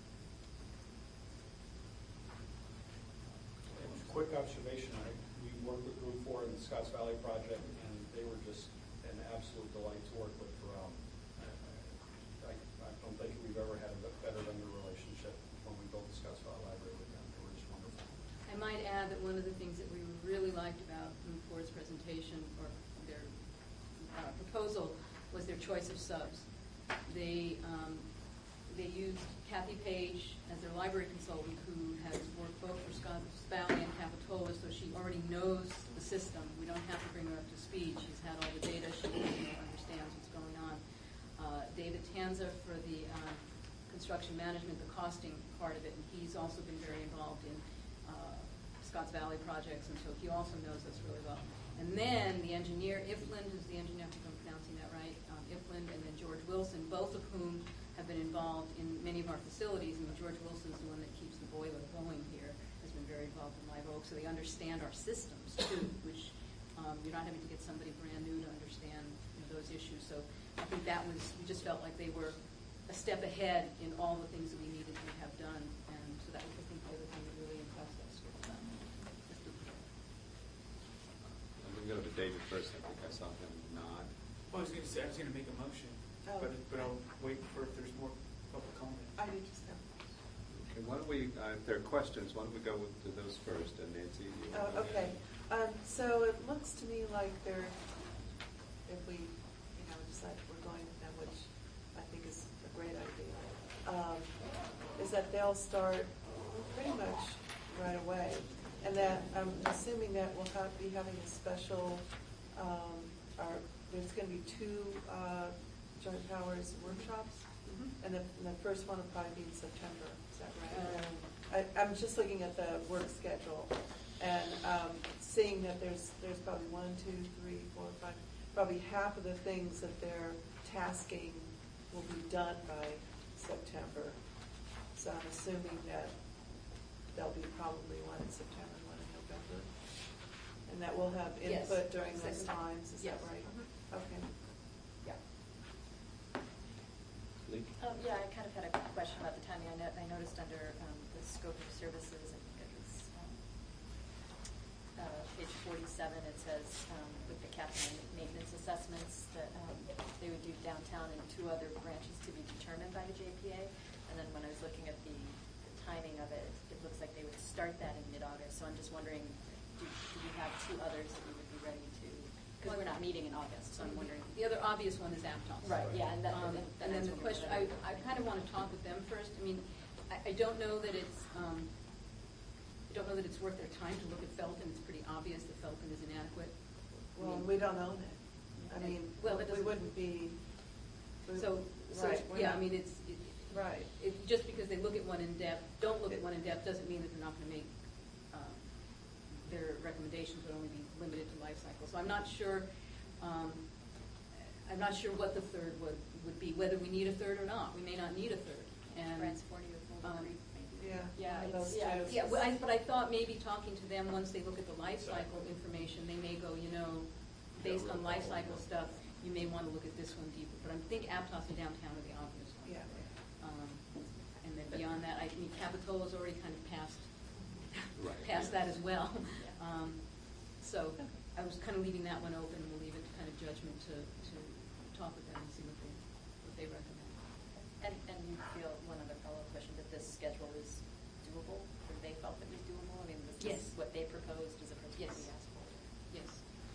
Quick observation, I, we worked with Group Four in the Scotts Valley project, and they were just an absolute delight to work with throughout. I, I don't think we've ever had a better vendor relationship when we built the Scotts Valley Library with them. They were just wonderful. I might add that one of the things that we really liked about Group Four's presentation or their uh, proposal was their choice of subs. They um, they used Kathy Page as their library consultant, who has worked both for Scotts Valley and Capitola, so she already knows the system. We don't have to bring her up to speed. She's had all the data. She you know, understands what's going on. Uh, David Tanza for the uh, construction management, the costing part of it, and he's also been very involved in uh, Scotts Valley projects, and so he also knows us really well. And then the engineer, Ifland, who's the engineer, I think I'm pronouncing that right, um, Ifland, and then George Wilson, both of whom have been involved in many of our facilities. I mean, George Wilson's the one that keeps the boiler going here, has been very involved in Live Oak, so they understand our systems too, which um, you're not having to get somebody brand new to understand you know, those issues. So I think that was, we just felt like they were a step ahead in all the things that we needed to have done, and so that was, I think, the other thing that really impressed us with them. I'm going to go to David first. I think I saw him nod. Well, I was gonna say, I was gonna make a motion, Oh. but, but I'll wait for if there's more public comment. I did just know. Okay, why don't we, uh, if there are questions, why don't we go with, to those first? And Nancy, you Oh, wanna- okay. Um, so it looks to me like they're, if we, you know, decide we're going with them, which I think is a great idea, um, is that they'll start pretty much right away. And that, I'm assuming that we'll have, be having a special, um, our, there's gonna be two, uh, joint powers workshops. And the, and the first one will probably be in September, is that right? I, I'm just looking at the work schedule and, um, seeing that there's, there's probably one, two, three, four, five, probably half of the things that they're tasking will be done by September. So I'm assuming that there'll be probably one in September and one in November. And that we'll have Yes. input during those Second. times, is that Yes. right? Mhm. Okay. Yeah. Lee? Um, yeah, I kind of had a question about the timing. I, no- I noticed under um, the scope of services, I think it was um, uh, page forty-seven, it says um, with the capital maintenance assessments that um, they would do downtown and two other branches to be determined by the J P A. And then when I was looking at the, the timing of it, it looks like they would start that in mid-August. So I'm just wondering, do, do we have two others that we would be ready to? Because we're not meeting in August, so I'm wondering. The other obvious one is Aptos. Right, yeah, and that, Um, and And then the question, I, I kind of want to talk with them first. I mean, I, I don't know that it's, um, I don't know that it's worth their time to look at Felton. It's pretty obvious that Felton is inadequate. I Well, mean, we don't own it. I mean, Well, it we doesn't- wouldn't be. we- So, so, right, we're yeah, I not- mean, it's, it- Right. it, just because they look at one in depth, don't look at one in depth, doesn't mean that they're not going to make, um, their recommendations would only be limited to life cycle. So I'm not sure, um, I'm not sure what the third would, would be, whether we need a third or not. We may not need a third. And, Grants forty or Boulder um, Creek, maybe. Yeah. Yeah, one of it's- those yeah, two. Yeah, well, I, but I thought maybe talking to them, once they look at the life cycle information, they may go, you know, based on life cycle stuff, you may want to look at this one deeper. But I think Aptos and downtown are the obvious ones. Yeah. Um, And then beyond that, I mean, Capitola's already kind of passed, Right. passed that as well. Yeah. Um, So I was kind of leaving that one open, and we'll leave it to kind of judgment to, to talk with them and see what they, what they recommend. And, and you feel, one other follow-up question, that this schedule is doable, or they felt it was doable? I mean, was Yes. this what they proposed as opposed to what we Yes. asked for? Yes.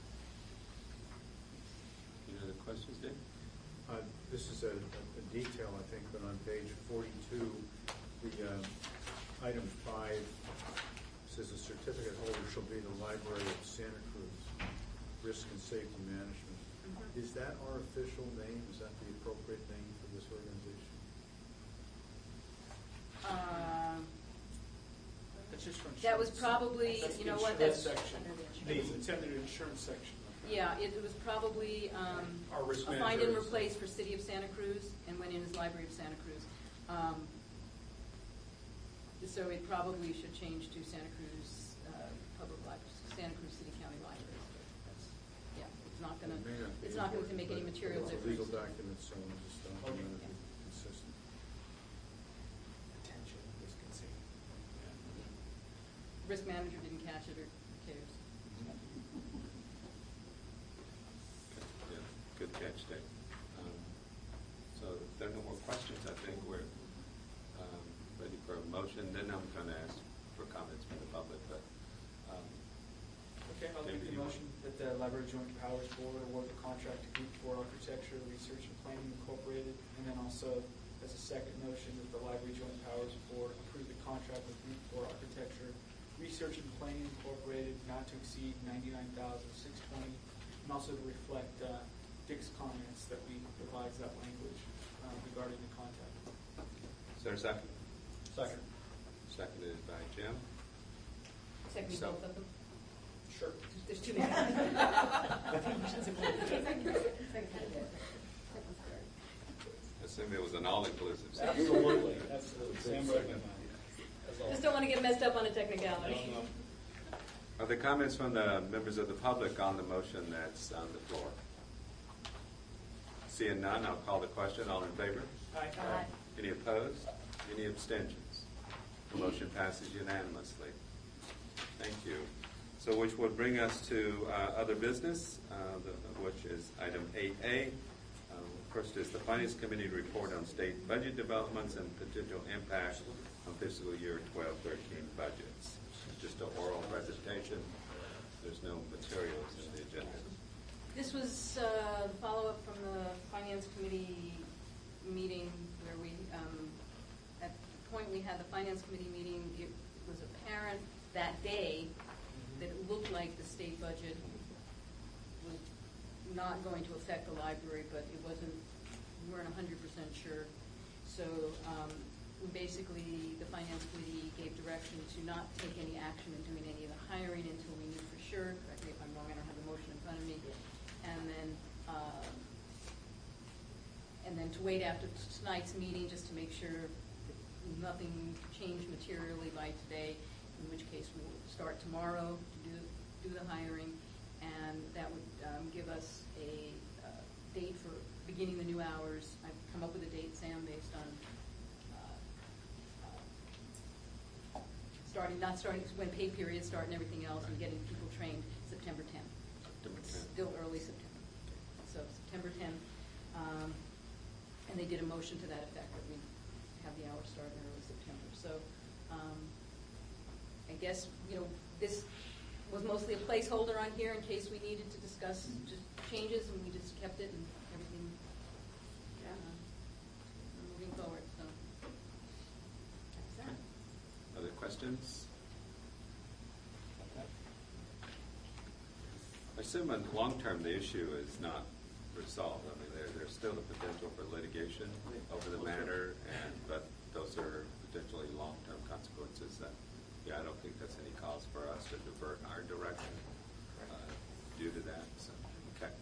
Any other questions, Dave? Uh, This is a a detail, I think, but on page forty-two, the um, item five says a certificate holder shall be the Library of Santa Cruz, Risk and Safety Management. Mhm. Is that our official name? Is that the appropriate name for this organization? Um, That's just for insurance. That was probably, That's you the know what, insurance that's- section. Under the The, insurance. it's under the insurance section. Yeah, it was probably um, Our risk a find and manager is- replace for City of Santa Cruz, and went in as Library of Santa Cruz. Um, So it probably should change to Santa Cruz uh, Public Library, Santa Cruz City County Libraries. That's, yeah, it's not gonna, It may not be it's not going to important, make any but material it's a difference. legal document, so we'll just uh, Okay. want to be consistent. Attention, risk and safety. Risk manager didn't catch it, or cares. Yeah, good catch, Dave. Um, So if there are no more questions, I think we're um, ready for a motion. Then I'm going to ask for comments from the public, but um, Okay, I'll make Maybe the you- motion that the Library Joint Powers Board award the contract to Group Four Architecture Research and Planning Incorporated, and then also, as a second motion, that the Library Joint Powers Board approve the contract with Group Four Architecture Research and Planning Incorporated, not to exceed ninety-nine thousand six hundred twenty dollars, and also to reflect uh, Dick's comments that we provides that language uh, regarding the contract. is there a second? Second. Seconded by Jim. Second, So- both of them? Sure. There's too many. Assume it was an all-inclusive. Absolutely, absolutely. Sam recognized. As always. Just don't want to get messed up on a technicality. No, no. Are there comments from the members of the public on the motion that's on the floor? Seeing none, I'll call the question. All in favor? Aye. Aye. Any opposed? Any abstentions? The motion passes unanimously. Thank you. So which would bring us to uh, other business, uh, the- which is item eight A. Uh, First is the Finance Committee report on state budget developments and potential impact on fiscal year twelve thirteen budgets. Just an oral presentation. There's no materials in the agenda. This was uh, the follow-up from the Finance Committee meeting where we, um, at the point we had the Finance Committee meeting, it was apparent that day that it looked like the state budget was not going to affect the library, but it wasn't, we weren't one hundred percent sure. So um, we basically, the Finance Committee gave direction to not take any action in doing any of the hiring until we knew for sure. Correct me if I'm wrong, I don't have the motion in front of me. And then, um, and then to wait after tonight's meeting just to make sure that nothing changed materially by today, in which case we will start tomorrow to do, do the hiring, and that would um, give us a uh, date for beginning the new hours. I've come up with a date, Sam, based on uh, uh, starting, not starting, when pay periods start and everything else, and getting people trained September tenth. September It's tenth. still early September. So September tenth, um, and they did a motion to that effect, that we have the hours start in early September. So um, I guess, you know, this was mostly a placeholder on here in case we needed to discuss just changes, and we just kept it and everything, yeah, uh, moving forward, so that's that. Other questions? I assume in the long term, the issue is not resolved. I mean, there, there's still the potential for litigation over the matter, and, but those are potentially long-term consequences that, yeah, I don't think that's any cause for us to divert our direction uh, due to that, so, okay.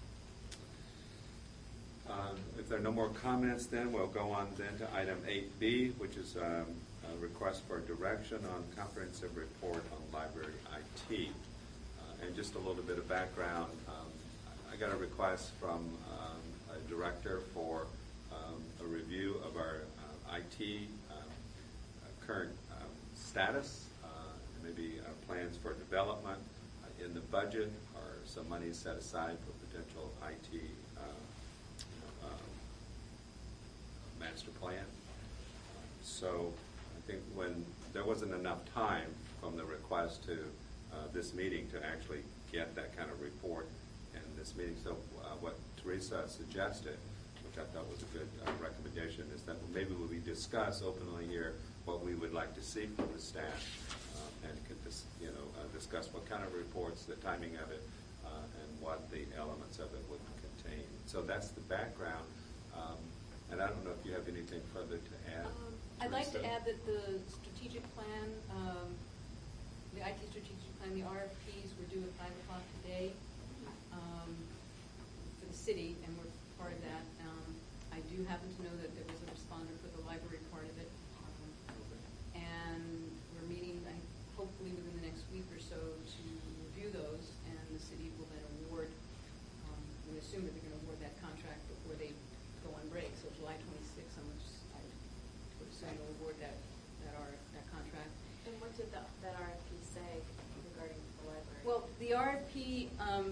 Um, If there are no more comments, then we'll go on then to item eight B, which is um, a request for direction on comprehensive report on library I T. Uh, And just a little bit of background, um, I got a request from um, a director for um, a review of our uh, I T um, uh, current um, status, uh, maybe our plans for development uh, in the budget, or some money set aside for potential I T uh, you know, um, master plan. So I think when there wasn't enough time from the request to uh, this meeting to actually get that kind of report in this meeting. So uh, what Teresa suggested, which I thought was a good uh, recommendation, is that maybe we discuss openly here what we would like to see from the staff, uh, and could dis- you know uh, discuss what kind of reports, the timing of it, uh, and what the elements of it would contain. So that's the background. Um, and I don't know if you have anything further to add. Um, I'd like to Teresa? add that the strategic plan, um, the I T strategic plan, the R F Ps were due at five o'clock today um, for the city, and we're part of that. Um, I do happen to know that there was a responder for the library part of it, um, and we're meeting, I, hopefully within the next week or so, to review those, and the city will then award. Um, we assume that they're going to award that contract before they go on break, so July twenty-sixth, I'm just, I would assume they'll award that that R that contract. And what did the, that R F P say regarding the library? Well, the R F P, um,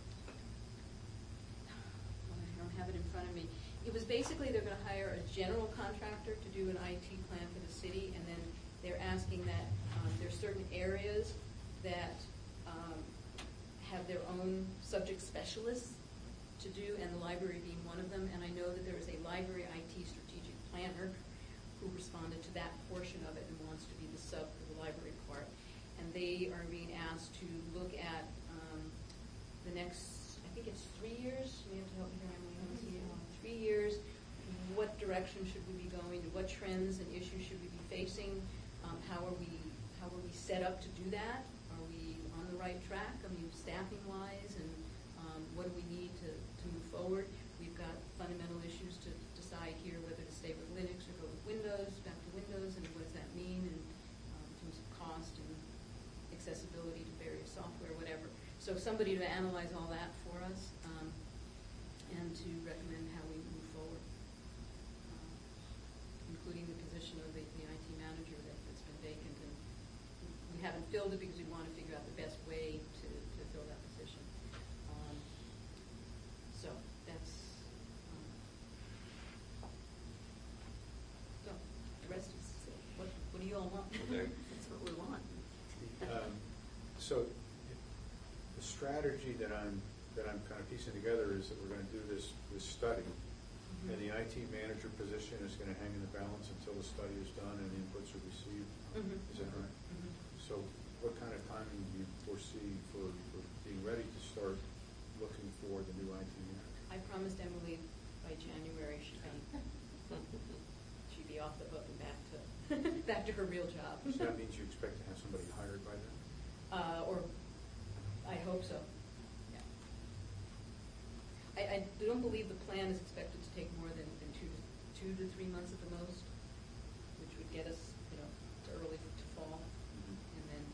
I don't have it in front of me. It was basically they're going to hire a general contractor to do an I T plan for the city, and then they're asking that um, there's certain areas that um, have their own subject specialists to do, and the library being one of them. And I know that there is a library I T strategic planner who responded to that portion of it and wants to be the sub for the library part. And they are being asked to look at um, the next, I think it's three years. You have to help me here, Emily. Let me see. Three years. What direction should we be going? What trends and issues should we be facing? Um, how are we? How are we set up to do that? Are we on the right track? I mean, staffing wise, and um, what do we need to, to move forward? We've got fundamental issues to decide here, whether to stay with Linux or go with Windows, back to Windows, and what does that mean in, um, in terms of cost and accessibility to various software, whatever. So somebody to analyze all that for us, um, and to recommend how we move forward, uh, including the position of the, the I T manager that, that's been vacant. And we haven't filled it because we want to figure out the best way to, to fill that position. Um, so that's, um, so the rest is, what, what do you all want? Okay. That's what we want. Um, So the strategy that I'm, that I'm kind of piecing together is that we're going to do this, this study, and the I T manager position is going to hang in the balance until the study is done and the inputs are received. Mhm. Is that right? Mhm. So what kind of timing do you foresee for, for being ready to start looking for the new I T manager? I promised Emily by January she'd be, she'd be off the hook and back to, back to her real job. So that means you expect to have somebody hired by then? Uh, or, I hope so, yeah. I, I don't believe the plan is expected to take more than, than two, to, two to three months at the most, which would get us, you know, to early to fall, and then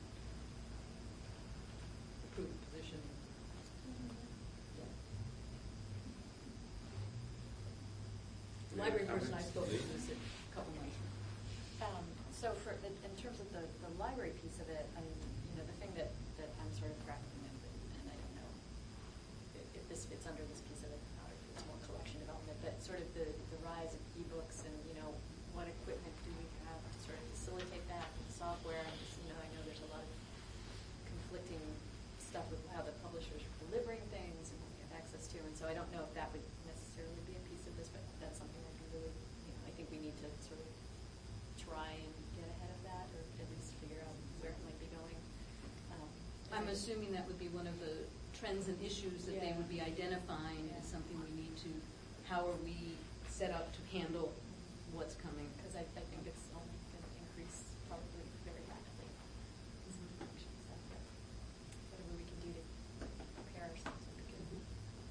approve the position. Yeah. library person I comments? spoke to Lee? was a couple months ago. Um, So for, in in terms of the, the library piece of it, I mean, you know, the thing that, that I'm sort of grappling with, and I don't know if, if this fits under this piece of it, or if it's more collection development, but sort of the, the rise of ebooks and, you know, what equipment do we have to sort of facilitate that, and software, and just, you know, I know there's a lot of conflicting stuff with how the publishers are delivering things and what we have access to, and so I don't know if that would necessarily be a piece of this, but that's something that we really, you know, I think we need to sort of try and get ahead of that, or at least figure out where it might be going. Um, I'm assuming that would be one of the trends and issues that they Yeah. would be identifying as something we need to, how are we set up to handle what's coming? Because I, I think it's only going to increase probably very rapidly. Mhm. So, whatever we can do to prepare ourselves would be good.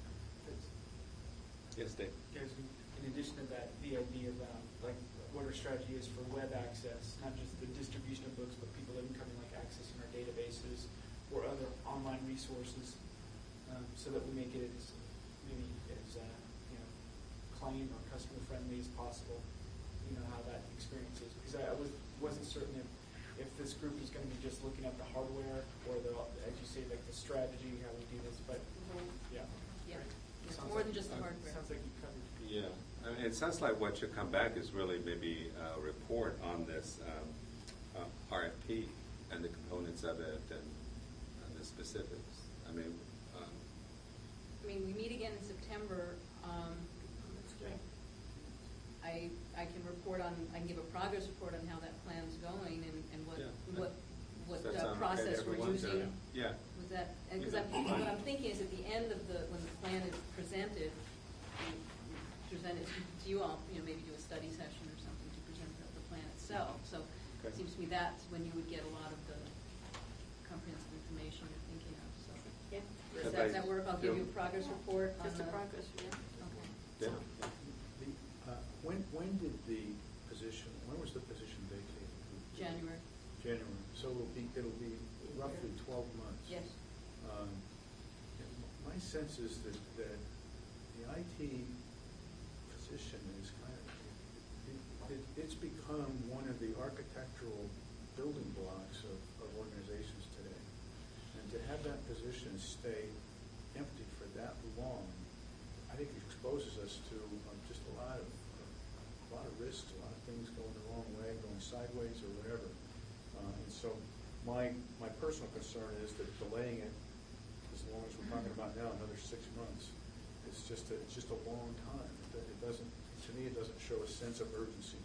Yes, Dave? Guys, in addition to that, the idea of um, like what our strategy is for web access, not just the distribution of books, but people that can come in, like accessing our databases or other online resources, um, so that we make it as maybe as uh, you know client or customer friendly as possible. You know how that experience is, because I, I was wasn't certain if if this group is going to be just looking at the hardware or the, as you say, like the strategy, how we do this, but yeah. Yeah. Great. It's Sounds more like- than just the uh, hardware. Sounds like you covered. Yeah, I mean, it sounds like what should come back is really maybe a report on this um, uh, R F P and the components of it and uh, the specifics. I mean, um, I mean, we meet again in September. Um, I, I can report on, I can give a progress report on how that plan's going and, and what, Yeah. what, what Does that uh, sound okay to process we're everyone? using. Yeah. Was that, and because Yeah. I'm, what I'm thinking is at the end of the, when the plan is presented, we present it to you all, you know, maybe do a study session or something to present the, the plan itself. So Okay. it seems to me that's when you would get a lot of the comprehensive information you're thinking of, so. Yeah. Does that, does that work? I'll give you a progress report on Just a the- progress, yeah. Okay. Yeah. The, uh, When, when did the position, when was the position vacated? January. January, so it'll be, it'll be roughly twelve months. Yes. Um, My sense is that, that the I T position is kind of, it, it, it's become one of the architectural building blocks of, of organizations today. And to have that position stay empty for that long, I think it exposes us to um, just a lot of, a lot of risks, a lot of things going the wrong way, going sideways or whatever. Uh, and so my, my personal concern is that delaying it as long as we're talking about now, another six months, it's just a, it's just a long time. It do- it doesn't, to me, it doesn't show a sense of urgency.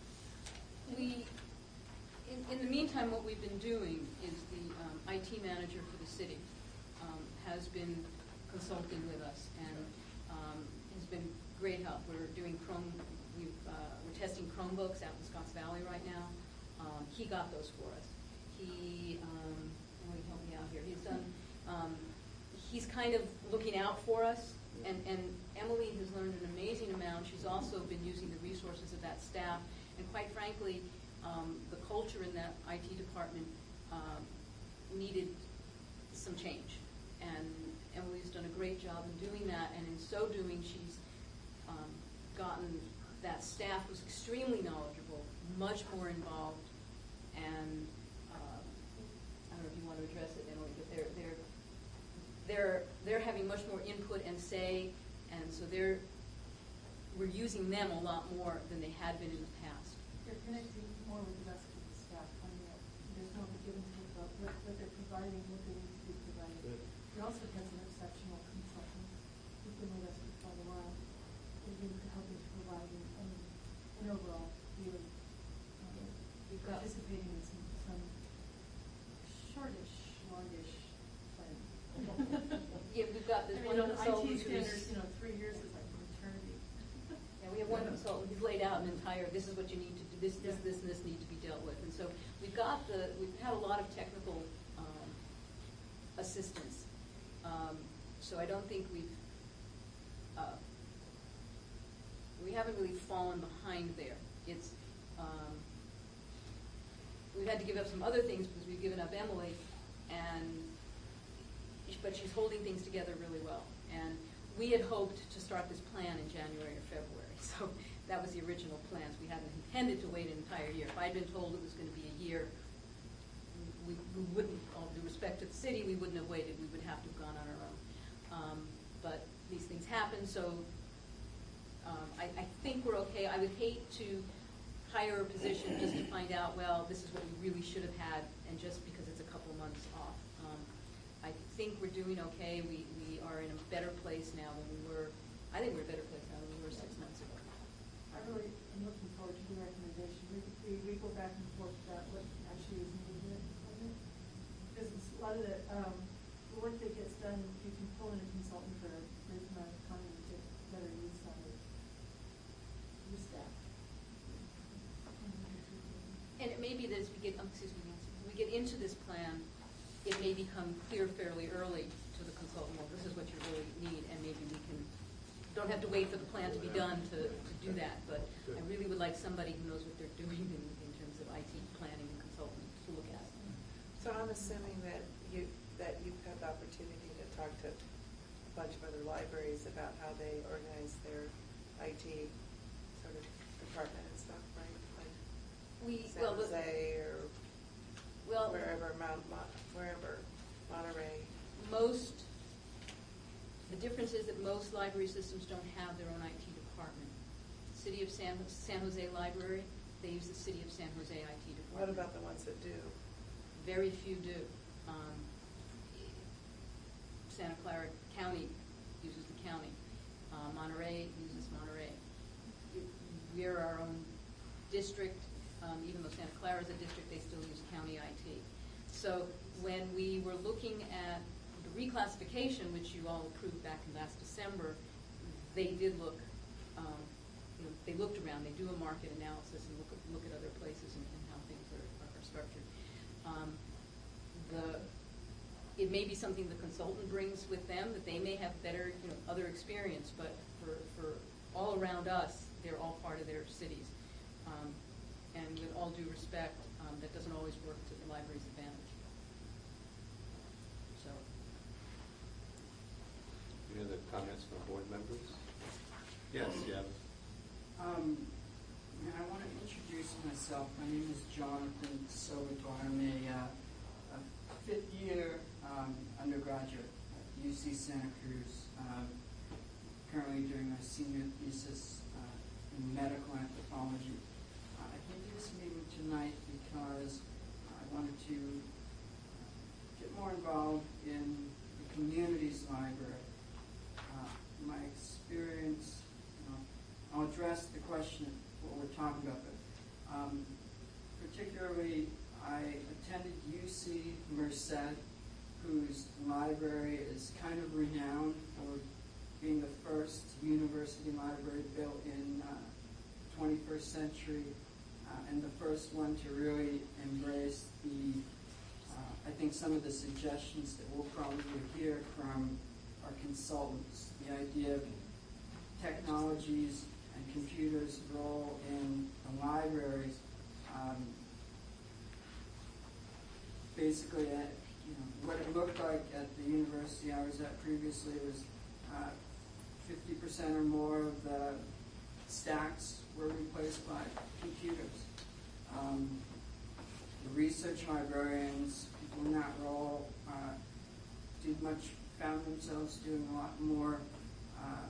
We, in, in the meantime, what we've been doing is the um, I T manager for the city um, has been consulting with us and um, has been great help. We're doing Chrome, we've, uh, we're testing Chromebooks out in Scotts Valley right now. Um, he got those for us. He, um, oh, he helped me out here. He's done, um, he's kind of looking out for us, and, and Emily has learned an amazing amount. She's also been using the resources of that staff, and quite frankly, um, the culture in that I T department um, needed some change. And Emily's done a great job in doing that, and in so doing, she's um, gotten that staff who's extremely knowledgeable, much more involved, and um, I don't know if you want to address it, Emily, but they're they're they're they're having much more input and say, and so they're we're using them a lot more than they had been in the past. They're connecting more with the rest of the staff, finding out there's no give and take about what, what they're providing, what they need to be providing. Good. We also have some exceptional consultants who've been with us for quite a while. They've been helping to provide an, um, an overall view, um, We've got- participating in some, some shortish, longish plan. Yeah, we've got this I mean, one on I T consultant who's standards, you know, three years is like an eternity. yeah, we have one consultant who's laid out an entire, this is what you need to do, this, this, this, and this need to be dealt with. And so we've got the, we've had a lot of technical um, assistance. Um, so I don't think we've, uh, we haven't really fallen behind there. It's, um, we've had to give up some other things because we've given up Emily, and but she's holding things together really well. And we had hoped to start this plan in January or February. So that was the original plans. We hadn't intended to wait an entire year. If I'd been told it was going to be a year, we, we wouldn't, all due respect to the city, we wouldn't have waited. We would have to have gone on our own. Um, but these things happen, so um, I, I think we're okay. I would hate to hire a position just to find out, well, this is what we really should have had, and just because it's a couple months off. Um, I think we're doing okay. We, we are in a better place now than we were, I think we're in a better place now than we were six months ago. I really am looking forward to the recommendation. We, we, we go back and forth about what actually is needed. Because it's a lot of the, um, the work that gets done, you can pull in a consultant for a brief amount of time to get better use out of your staff. And it may be that as we get, um, excuse me, Nancy, as we get into this plan, it may become clear fairly early to the consultant, well, this is what you really need, and maybe we can, don't have to wait for the plan to be done to, to do that, but I really would like somebody who knows what they're doing in, in terms of I T planning and consulting to look at. So I'm assuming that you, that you've had the opportunity to talk to a bunch of other libraries about how they organize their I T sort of department and stuff, right? Like We, San well, the, Jose or well, wherever, Mount, Mon- wherever, Monterey. most, the difference is that most library systems don't have their own I T department. City of San, San Jose Library, they use the City of San Jose I T department. What about the ones that do? Very few do. Um, Santa Clara County uses the county. Uh, Monterey uses Monterey. It, we're our own district. Um, even though Santa Clara is a district, they still use county I T. So when we were looking at the reclassification, which you all approved back in last December, they did look, um, you know, they looked around. They do a market analysis and look at, look at other places and, and how things are, are structured. Um, the, it may be something the consultant brings with them, that they may have better, you know, other experience, but for, for all around us, they're all part of their cities. Um, and with all due respect, um, that doesn't always work to the library's advantage. So. Any other comments from board members? Yes, yeah. Um, I want to introduce myself. My name is Jonathan Salvatore. I'm a, uh, a fifth year um, undergraduate at U C Santa Cruz. Um, currently doing my senior thesis uh, in medical anthropology. Uh, I came to this meeting tonight because I wanted to get more involved in the community's library. Uh, my experience, you know, I'll address the question of what we're talking about, but um, particularly I attended U C Merced, whose library is kind of renowned for being the first university library built in uh, twenty-first century, uh, and the first one to really embrace the, uh, I think some of the suggestions that we'll probably hear from our consultants, the idea of technologies and computers' role in the libraries. Um, basically, at, you know, what it looked like at the university I was at previously was uh, fifty percent or more of the stacks were replaced by computers. Um, the research librarians, people in that role, uh, did much, found themselves doing a lot more, um,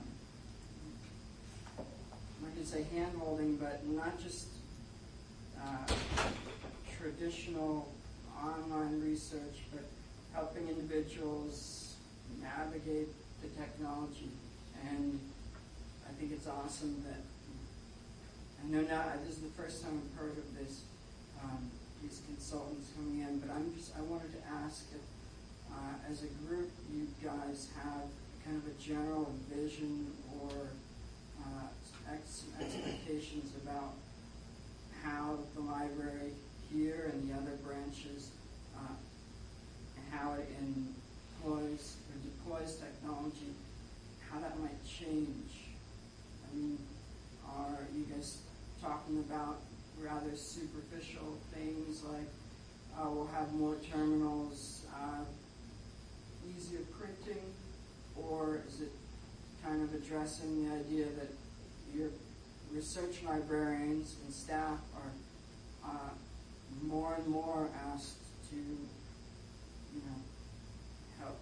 I could say hand-holding, but not just uh, traditional online research, but helping individuals navigate the technology. And I think it's awesome that, I know not, this is the first time I've heard of this, um, these consultants coming in, but I'm just, I wanted to ask if, uh, as a group, you guys have kind of a general vision or uh, ex- expectations about how the library here and the other branches, uh, how it employs or deploys technology, how that might change. I mean, are you guys talking about rather superficial things like uh, we'll have more terminals, uh, easier printing, or is it kind of addressing the idea that your research librarians and staff are uh, more and more asked to, you know, help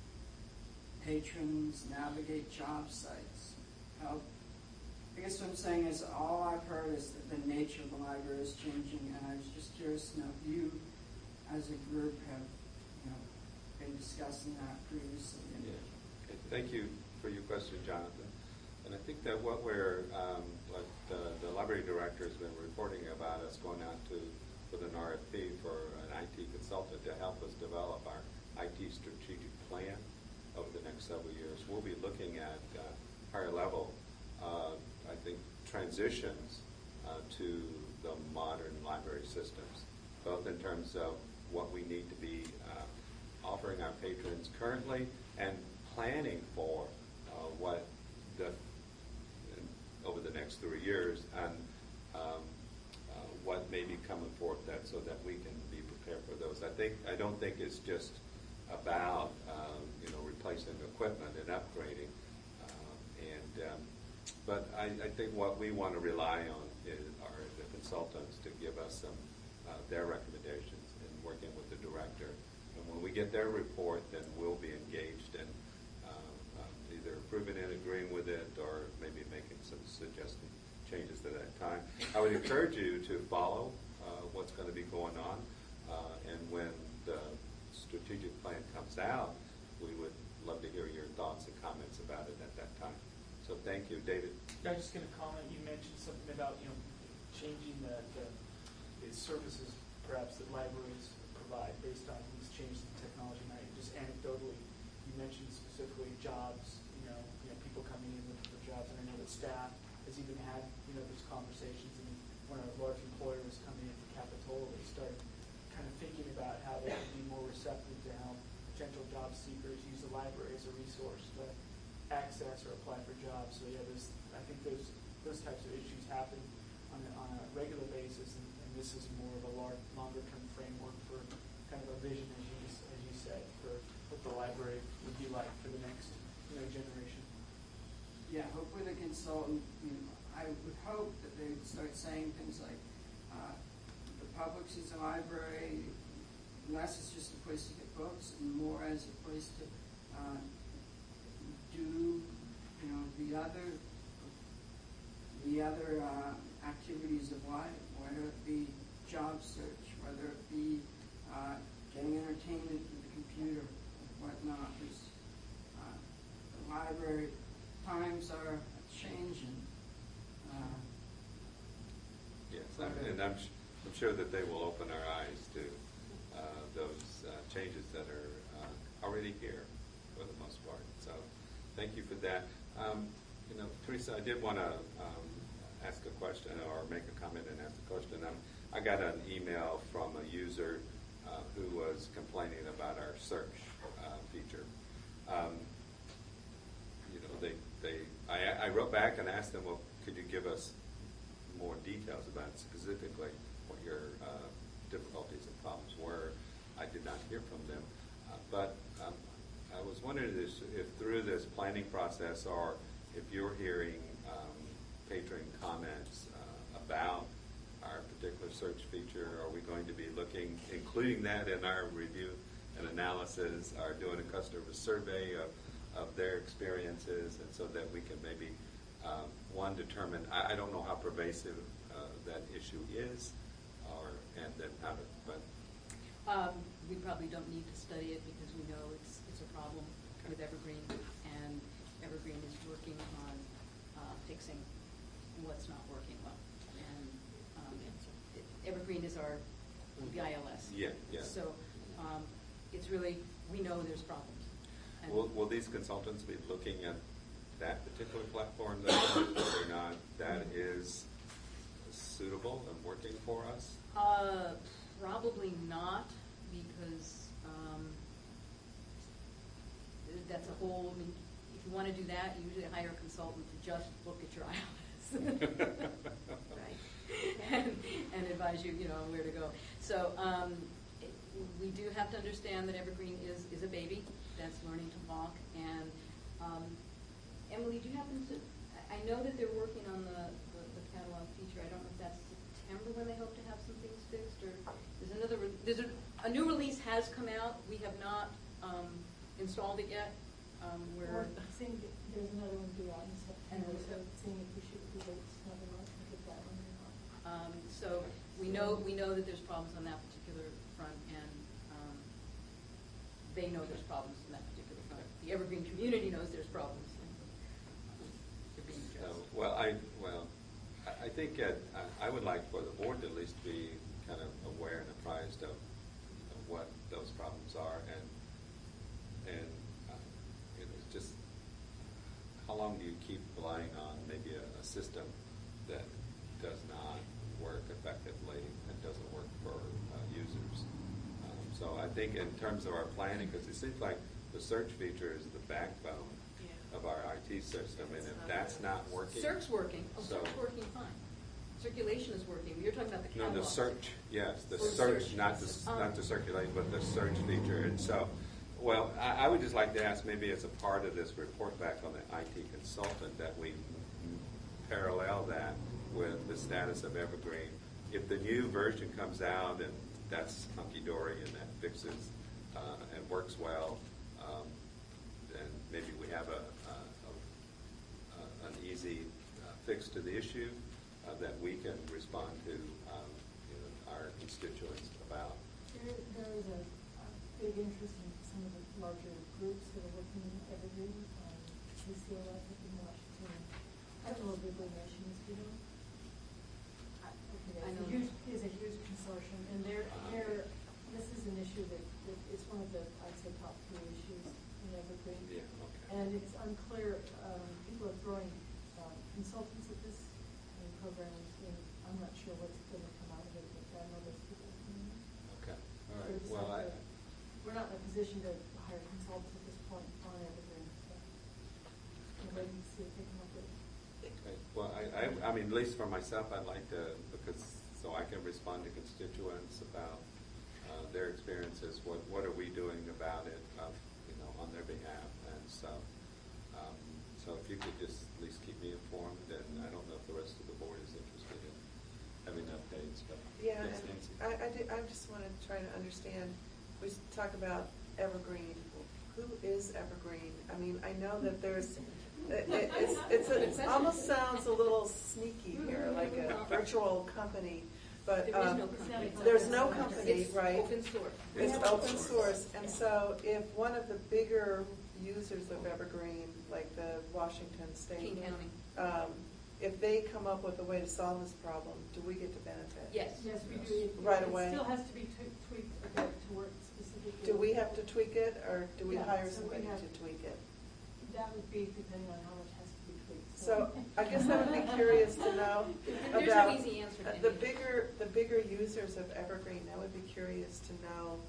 patrons navigate job sites, help. I guess what I'm saying is all I've heard is that the nature of the library is changing, and I was just curious to know if you, as a group, have, you know, been discussing that previously. Yeah. Okay. Thank you for your question, Jonathan. And I think that what we're, um, what uh, the library director has been reporting about us going out to with an R F P for an I T consultant to help us develop our I T strategic plan over the next several years. We'll be looking at uh, higher level, uh, I think, transitions uh, to the modern library systems, both in terms of what we need to be uh, offering our patrons currently and planning for uh, what the over the next three years and um, uh, what may be coming forth that so that we can be prepared for those. I think I don't think it's just about um, you know replacing equipment and upgrading, um, and um, but I, I think what we want to rely on is, are the consultants to give us some uh, their recommendations and working with the director. And when we get their report, then we'll be engaged in uh, uh, either approving it, agreeing with it, or maybe making some suggested changes at that time. I would encourage you to follow uh, what's going to be going on, uh, and when the strategic plan comes out, we would love to hear your thoughts and comments about it at that time. So thank you, David. I was just going to comment, you mentioned something about, you know, changing the, the, the services perhaps that libraries provide based on these changes in technology. And I just anecdotally, you mentioned specifically jobs, you know, you know, people coming in looking for jobs, and I know that staff has even had, you know, those conversations. And when a large employer was coming in for Capitola, they started kind of thinking about how they could be more receptive to how potential job seekers use the library as a resource to access or apply for jobs. So yeah, there's, I think those those types of issues happen on a, on a regular basis, and, and this is more of a large, longer term framework for kind of a vision, as you as you said, for what the library would be like for the next you know generation. Yeah, hopefully the consultant, you know, I would hope that they would start saying things like, uh, the public sees the library less as just a place to get books and more as a place to uh, do, you know, the other, the other uh, activities of life, whether it be job search, whether it be uh, getting entertainment through the computer, and whatnot. There's, uh, the library times are changing. Uh, yes, I'm, and I'm, sh- I'm sure that they will open our eyes to uh, those uh, changes that are uh, already here for the most part. So thank you for that. Um, you know, Teresa, I did want to um, ask a question or make a comment and ask a question. Um, I got an email from a user uh, who was complaining about our search uh, feature. Um, you know, they, they, I, I wrote back and asked them, well, could you give us more details about it, specifically what your uh, difficulties and problems were? I did not hear from them, uh, but um, I was wondering this, if through this planning process, or if you're hearing um, patron comments uh, about our particular search feature, are we going to be looking, including that in our review and analysis, or doing a customer survey of, of their experiences, and so that we can maybe, um, one, determine, I, I don't know how pervasive uh, that issue is, or and then how to, but. Um, we probably don't need to study it because we know it's it's a problem with Evergreen, and Evergreen is working on uh, fixing what's not working well. And um, it, Evergreen is our the I L S. Yeah, yeah. So um, it's really, we know there's problems. And Will, will these consultants be looking at that particular platform, that whether or not that is suitable and working for us? Uh, probably not, because um, that's a whole, I mean, if you want to do that, you usually hire a consultant to just look at your I L S. Right? And, and advise you, you know, where to go. So um, it, we do have to understand that Evergreen is, is a baby that's learning to walk. And um, Emily, do you happen to, I know that they're working on the, the, the catalog feature. I don't know if that's September when they hope to have some things fixed, or there's another, re- there's a, a new release has come out. We have not um, installed it yet. Um, Or We're, seeing, if there's another one due out in September, And- so seeing if we should be wait another month to get that one or not. um, so we know, we know that there's problems on that particular front, and um, they know there's problems on that particular front. The Evergreen community knows there's problems. and they're being So, addressed. well, I, well, I- I think uh, I I would like for the board to at least be kind of aware and apprised of, of what those problems are, and, and uh, you know, it's just, how long do you keep relying on maybe a, a system that does not work effectively and doesn't work for uh, users? Um, So I think in terms of our planning, because it seems like the search feature is the backbone Yeah. of our I T system, and if that's not working. Circ's working. Oh, So- Circ's working fine. Circulation is working. You're talking about the No, catalog. the search, yes, the Oh, the search, search. not the, Oh. not the circulate, but the search feature. And so, well, I, I would just like to ask, maybe as a part of this report back on the I T consultant, that we parallel that with the status of Evergreen. If the new version comes out and that's hunky-dory and that fixes uh, and works well, um, then maybe we have a, a, a, an easy uh, fix to the issue uh, that we can respond to um, you know, our constituents about. There, there is a, a big interest in some of the larger groups that are working in Evergreen, um, C C O S up in Washington. I don't know what Big Blue Nation is, do you know? I- Okay, I it's know. a huge, is a huge consortium, and they're, they're, this is an issue that, that it's one of the, I'd say, top three issues in Evergreen. Yeah, okay. And it's unclear, um, people are throwing, um, consultants at this and programs, and I'm not sure what's gonna come out of it, but I know those people. Okay, all So right. it's Well, I, like a- We're not in a position to hire consultants at this point on Evergreen, so. We're waiting to see if they come up with. okay. Well, I, I, I mean, at least for myself, I'd like to, because, so I can respond to constituents about uh, their experiences, what, what are we doing about it, uh, you know, on their behalf. And so, um, so if you could just at least keep me informed, and I don't know if the rest of the board is interested in having updates, but. Yeah, Yes, and Nancy. I, I, do- I just want to try to understand, we talk about Evergreen. Who is Evergreen? I mean, I know that there's, it, it- it's, it's, a- it almost sounds a little sneaky here, like a virtual company, but. There is um, no company. There's no company, It's right? open source. It's open source, and so if one of the bigger users of Evergreen, like the Washington State. King County. Um, if they come up with a way to solve this problem, do we get to benefit? Yes. Yes, we do. It- Right away. It still has to be twe- tweaked a bit to work specifically. Do we have to tweak it, or do we Yeah, hire so we somebody have- to tweak it? That would be depending on how much has to be tweaked. So I guess I would be curious to know There's about. no easy answer to uh, any The of it. bigger, the bigger users of Evergreen, I would be curious to know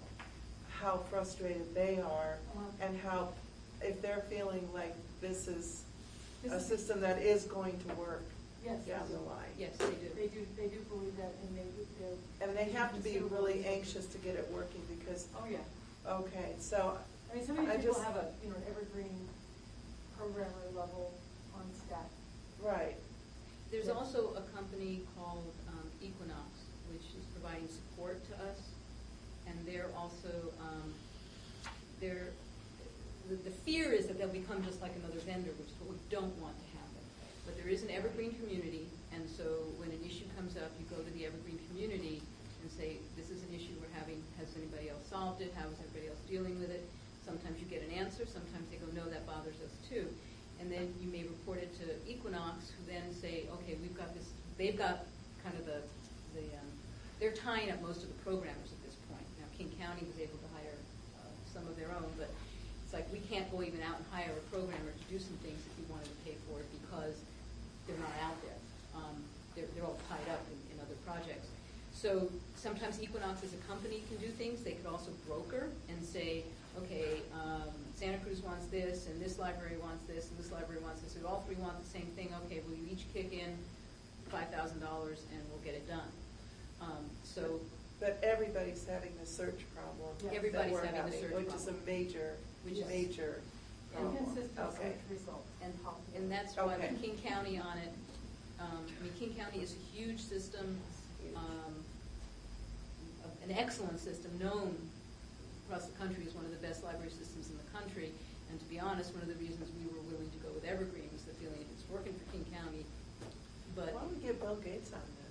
how frustrated they are Uh-huh. and how, if they're feeling like this is This a is- system that is going to work Yes, down yes. the line. Yes, they do. They do, they do believe that, and they, they're. And they have to be really anxious to get it working because, Oh, yeah. okay, so. I mean, some of I these people just- have a, you know, an Evergreen programmer level on staff. Right. There's Yes. also a company called um, Equinox, which is providing support to us, and they're also, um, they're, the, the fear is that they'll become just like another vendor, which is what we don't want to happen. But there is an Evergreen community, and so when an issue comes up, you go to the Evergreen community and say, this is an issue we're having, has anybody else solved it, how is everybody else dealing with it? Sometimes you get an answer, sometimes they go, no, that bothers us too. And then you may report it to Equinox, who then say, okay, we've got this, they've got kind of the, the um, they're tying up most of the programmers at this point. Now, King County was able to hire uh, some of their own, but it's like we can't go even out and hire a programmer to do some things if you wanted to pay for it because they're not out there. Um, they're, they're all tied up in, in other projects. So sometimes Equinox as a company can do things. They could also broker and say, okay, um, Santa Cruz wants this, and this library wants this, and this library wants this. We all three want the same thing. Okay, will you each kick in five thousand dollars and we'll get it done? Um, so But everybody's having the search problem. Yeah. that Everybody's we're having the search Which is a problem. major, Which is- major problem. Inconsistent Okay. search results. and possible. and that's why Okay. with King County on it, Um, I mean, King County is a huge system, um, an excellent system, known across the country as one of the best library systems in the country. And to be honest, one of the reasons we were willing to go with Evergreen was the feeling it's working for King County. But Why don't we get Bill Gates on this?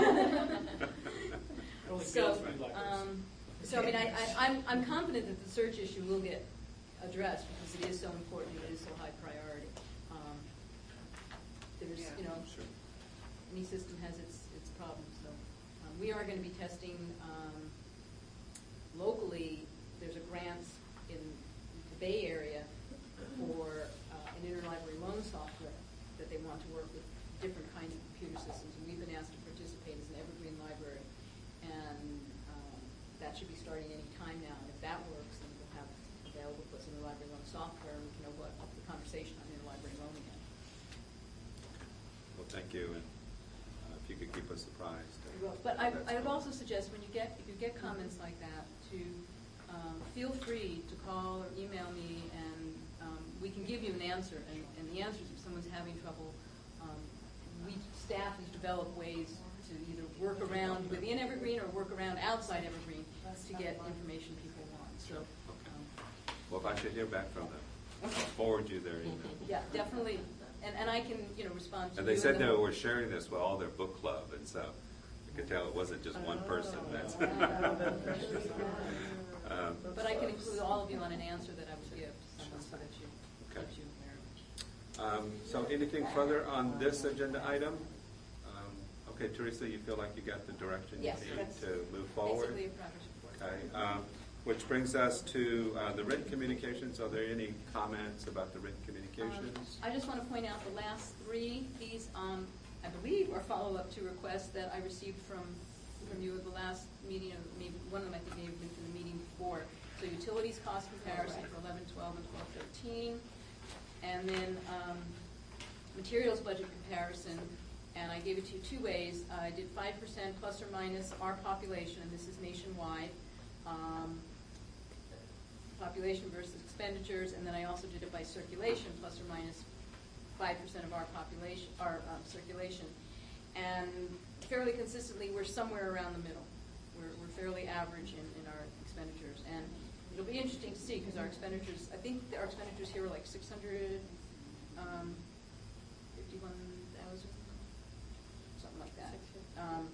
Only so, Bill's read libraries. um, so I mean, I, I, I'm, I'm confident that the search issue will get addressed because it is so important and it is so high priority. Um, there's, Yeah. you know, Sure. any system has its, its problems. So um, we are going to be testing um, locally. There's a grant in the Bay Area for uh, an interlibrary loan software that they want to work with different kinds of computer systems. And we've been asked to participate as an Evergreen library, and um, that should be starting any time now. And if that works, then we'll have available to us interlibrary loan software, and we can open up the conversation on interlibrary loan again. Well, thank you, and uh, if you could keep us apprised. uh, But I, that's I would cool. also suggest when you get, if you get comments like that, to um, feel free to call or email me, and um, we can give you an answer. And, and the answer is if someone's having trouble, um, we staff has developed ways to either work around within Evergreen or work around outside Evergreen to get information people want. So, um, Well, if I should hear back from them, I'll forward you their email. yeah, definitely. And, and I can, you know, respond to And you. they said the they whole- were sharing this with all their book club, and so I could tell it wasn't just one person. That's um, But I can include all of you on an answer that I would give to someone so that you, Okay. that you aware. Um, So anything further on this agenda item? Um, Okay, Teresa, you feel like you got the direction you Yes, need that's to move forward? Basically a progress report. Okay, um, which brings us to uh, the written communications. Are there any comments about the written communications? Um, I just want to point out the last three, these, um, I believe, are follow-up to requests that I received from, from you at the last meeting, or maybe, one of them I think may have been from the meeting before. So utilities cost comparison for eleven, twelve, and twelve, thirteen. And then, um, materials budget comparison, and I gave it to you two ways. I did five percent plus or minus our population, and this is nationwide. Um, population versus expenditures, and then I also did it by circulation, plus or minus five percent of our population, our um, circulation. And fairly consistently, we're somewhere around the middle. We're, we're fairly average in, in our expenditures. And it'll be interesting to see, because our expenditures, I think our expenditures here are like six hundred fifty-one thousand, something like that. Um,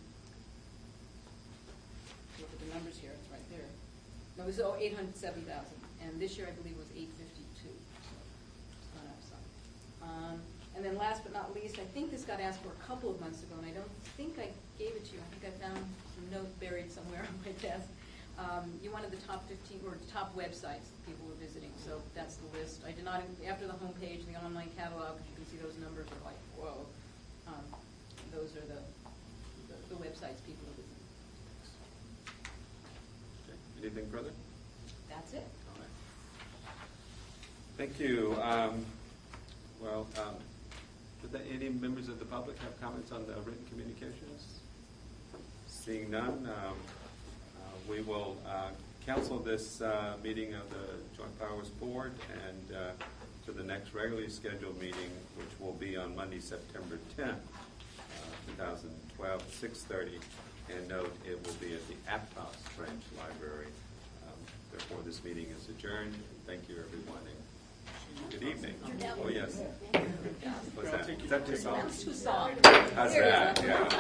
look at the numbers here, it's right there. No, it was oh, eight hundred seven thousand, and this year I believe it was eight fifty-two. It's gone up some. Um, and then last but not least, I think this got asked for a couple of months ago, and I don't think I gave it to you. I think I found some note buried somewhere on my desk. Um, you wanted the top fifteen, or top websites that people were visiting, so that's the list. I did not, after the homepage, the online catalog, because you can see those numbers are like, whoa. Um, those are the, the, the websites people are visiting. Okay. Anything further? That's it. All right. Thank you. Um, Well, um, did the- any members of the public have comments on the written communications? Seeing none, um, uh, we will uh, cancel this uh, meeting of the Joint Powers Board and uh, to the next regularly scheduled meeting, which will be on Monday, September tenth, uh, twenty twelve, six thirty. And note, it will be at the Aptos Branch Library. Um, Therefore, this meeting is adjourned. Thank you, everyone, and good evening. Oh, yes. What's that? Is that too soft? That's too soft. How's that? Yeah.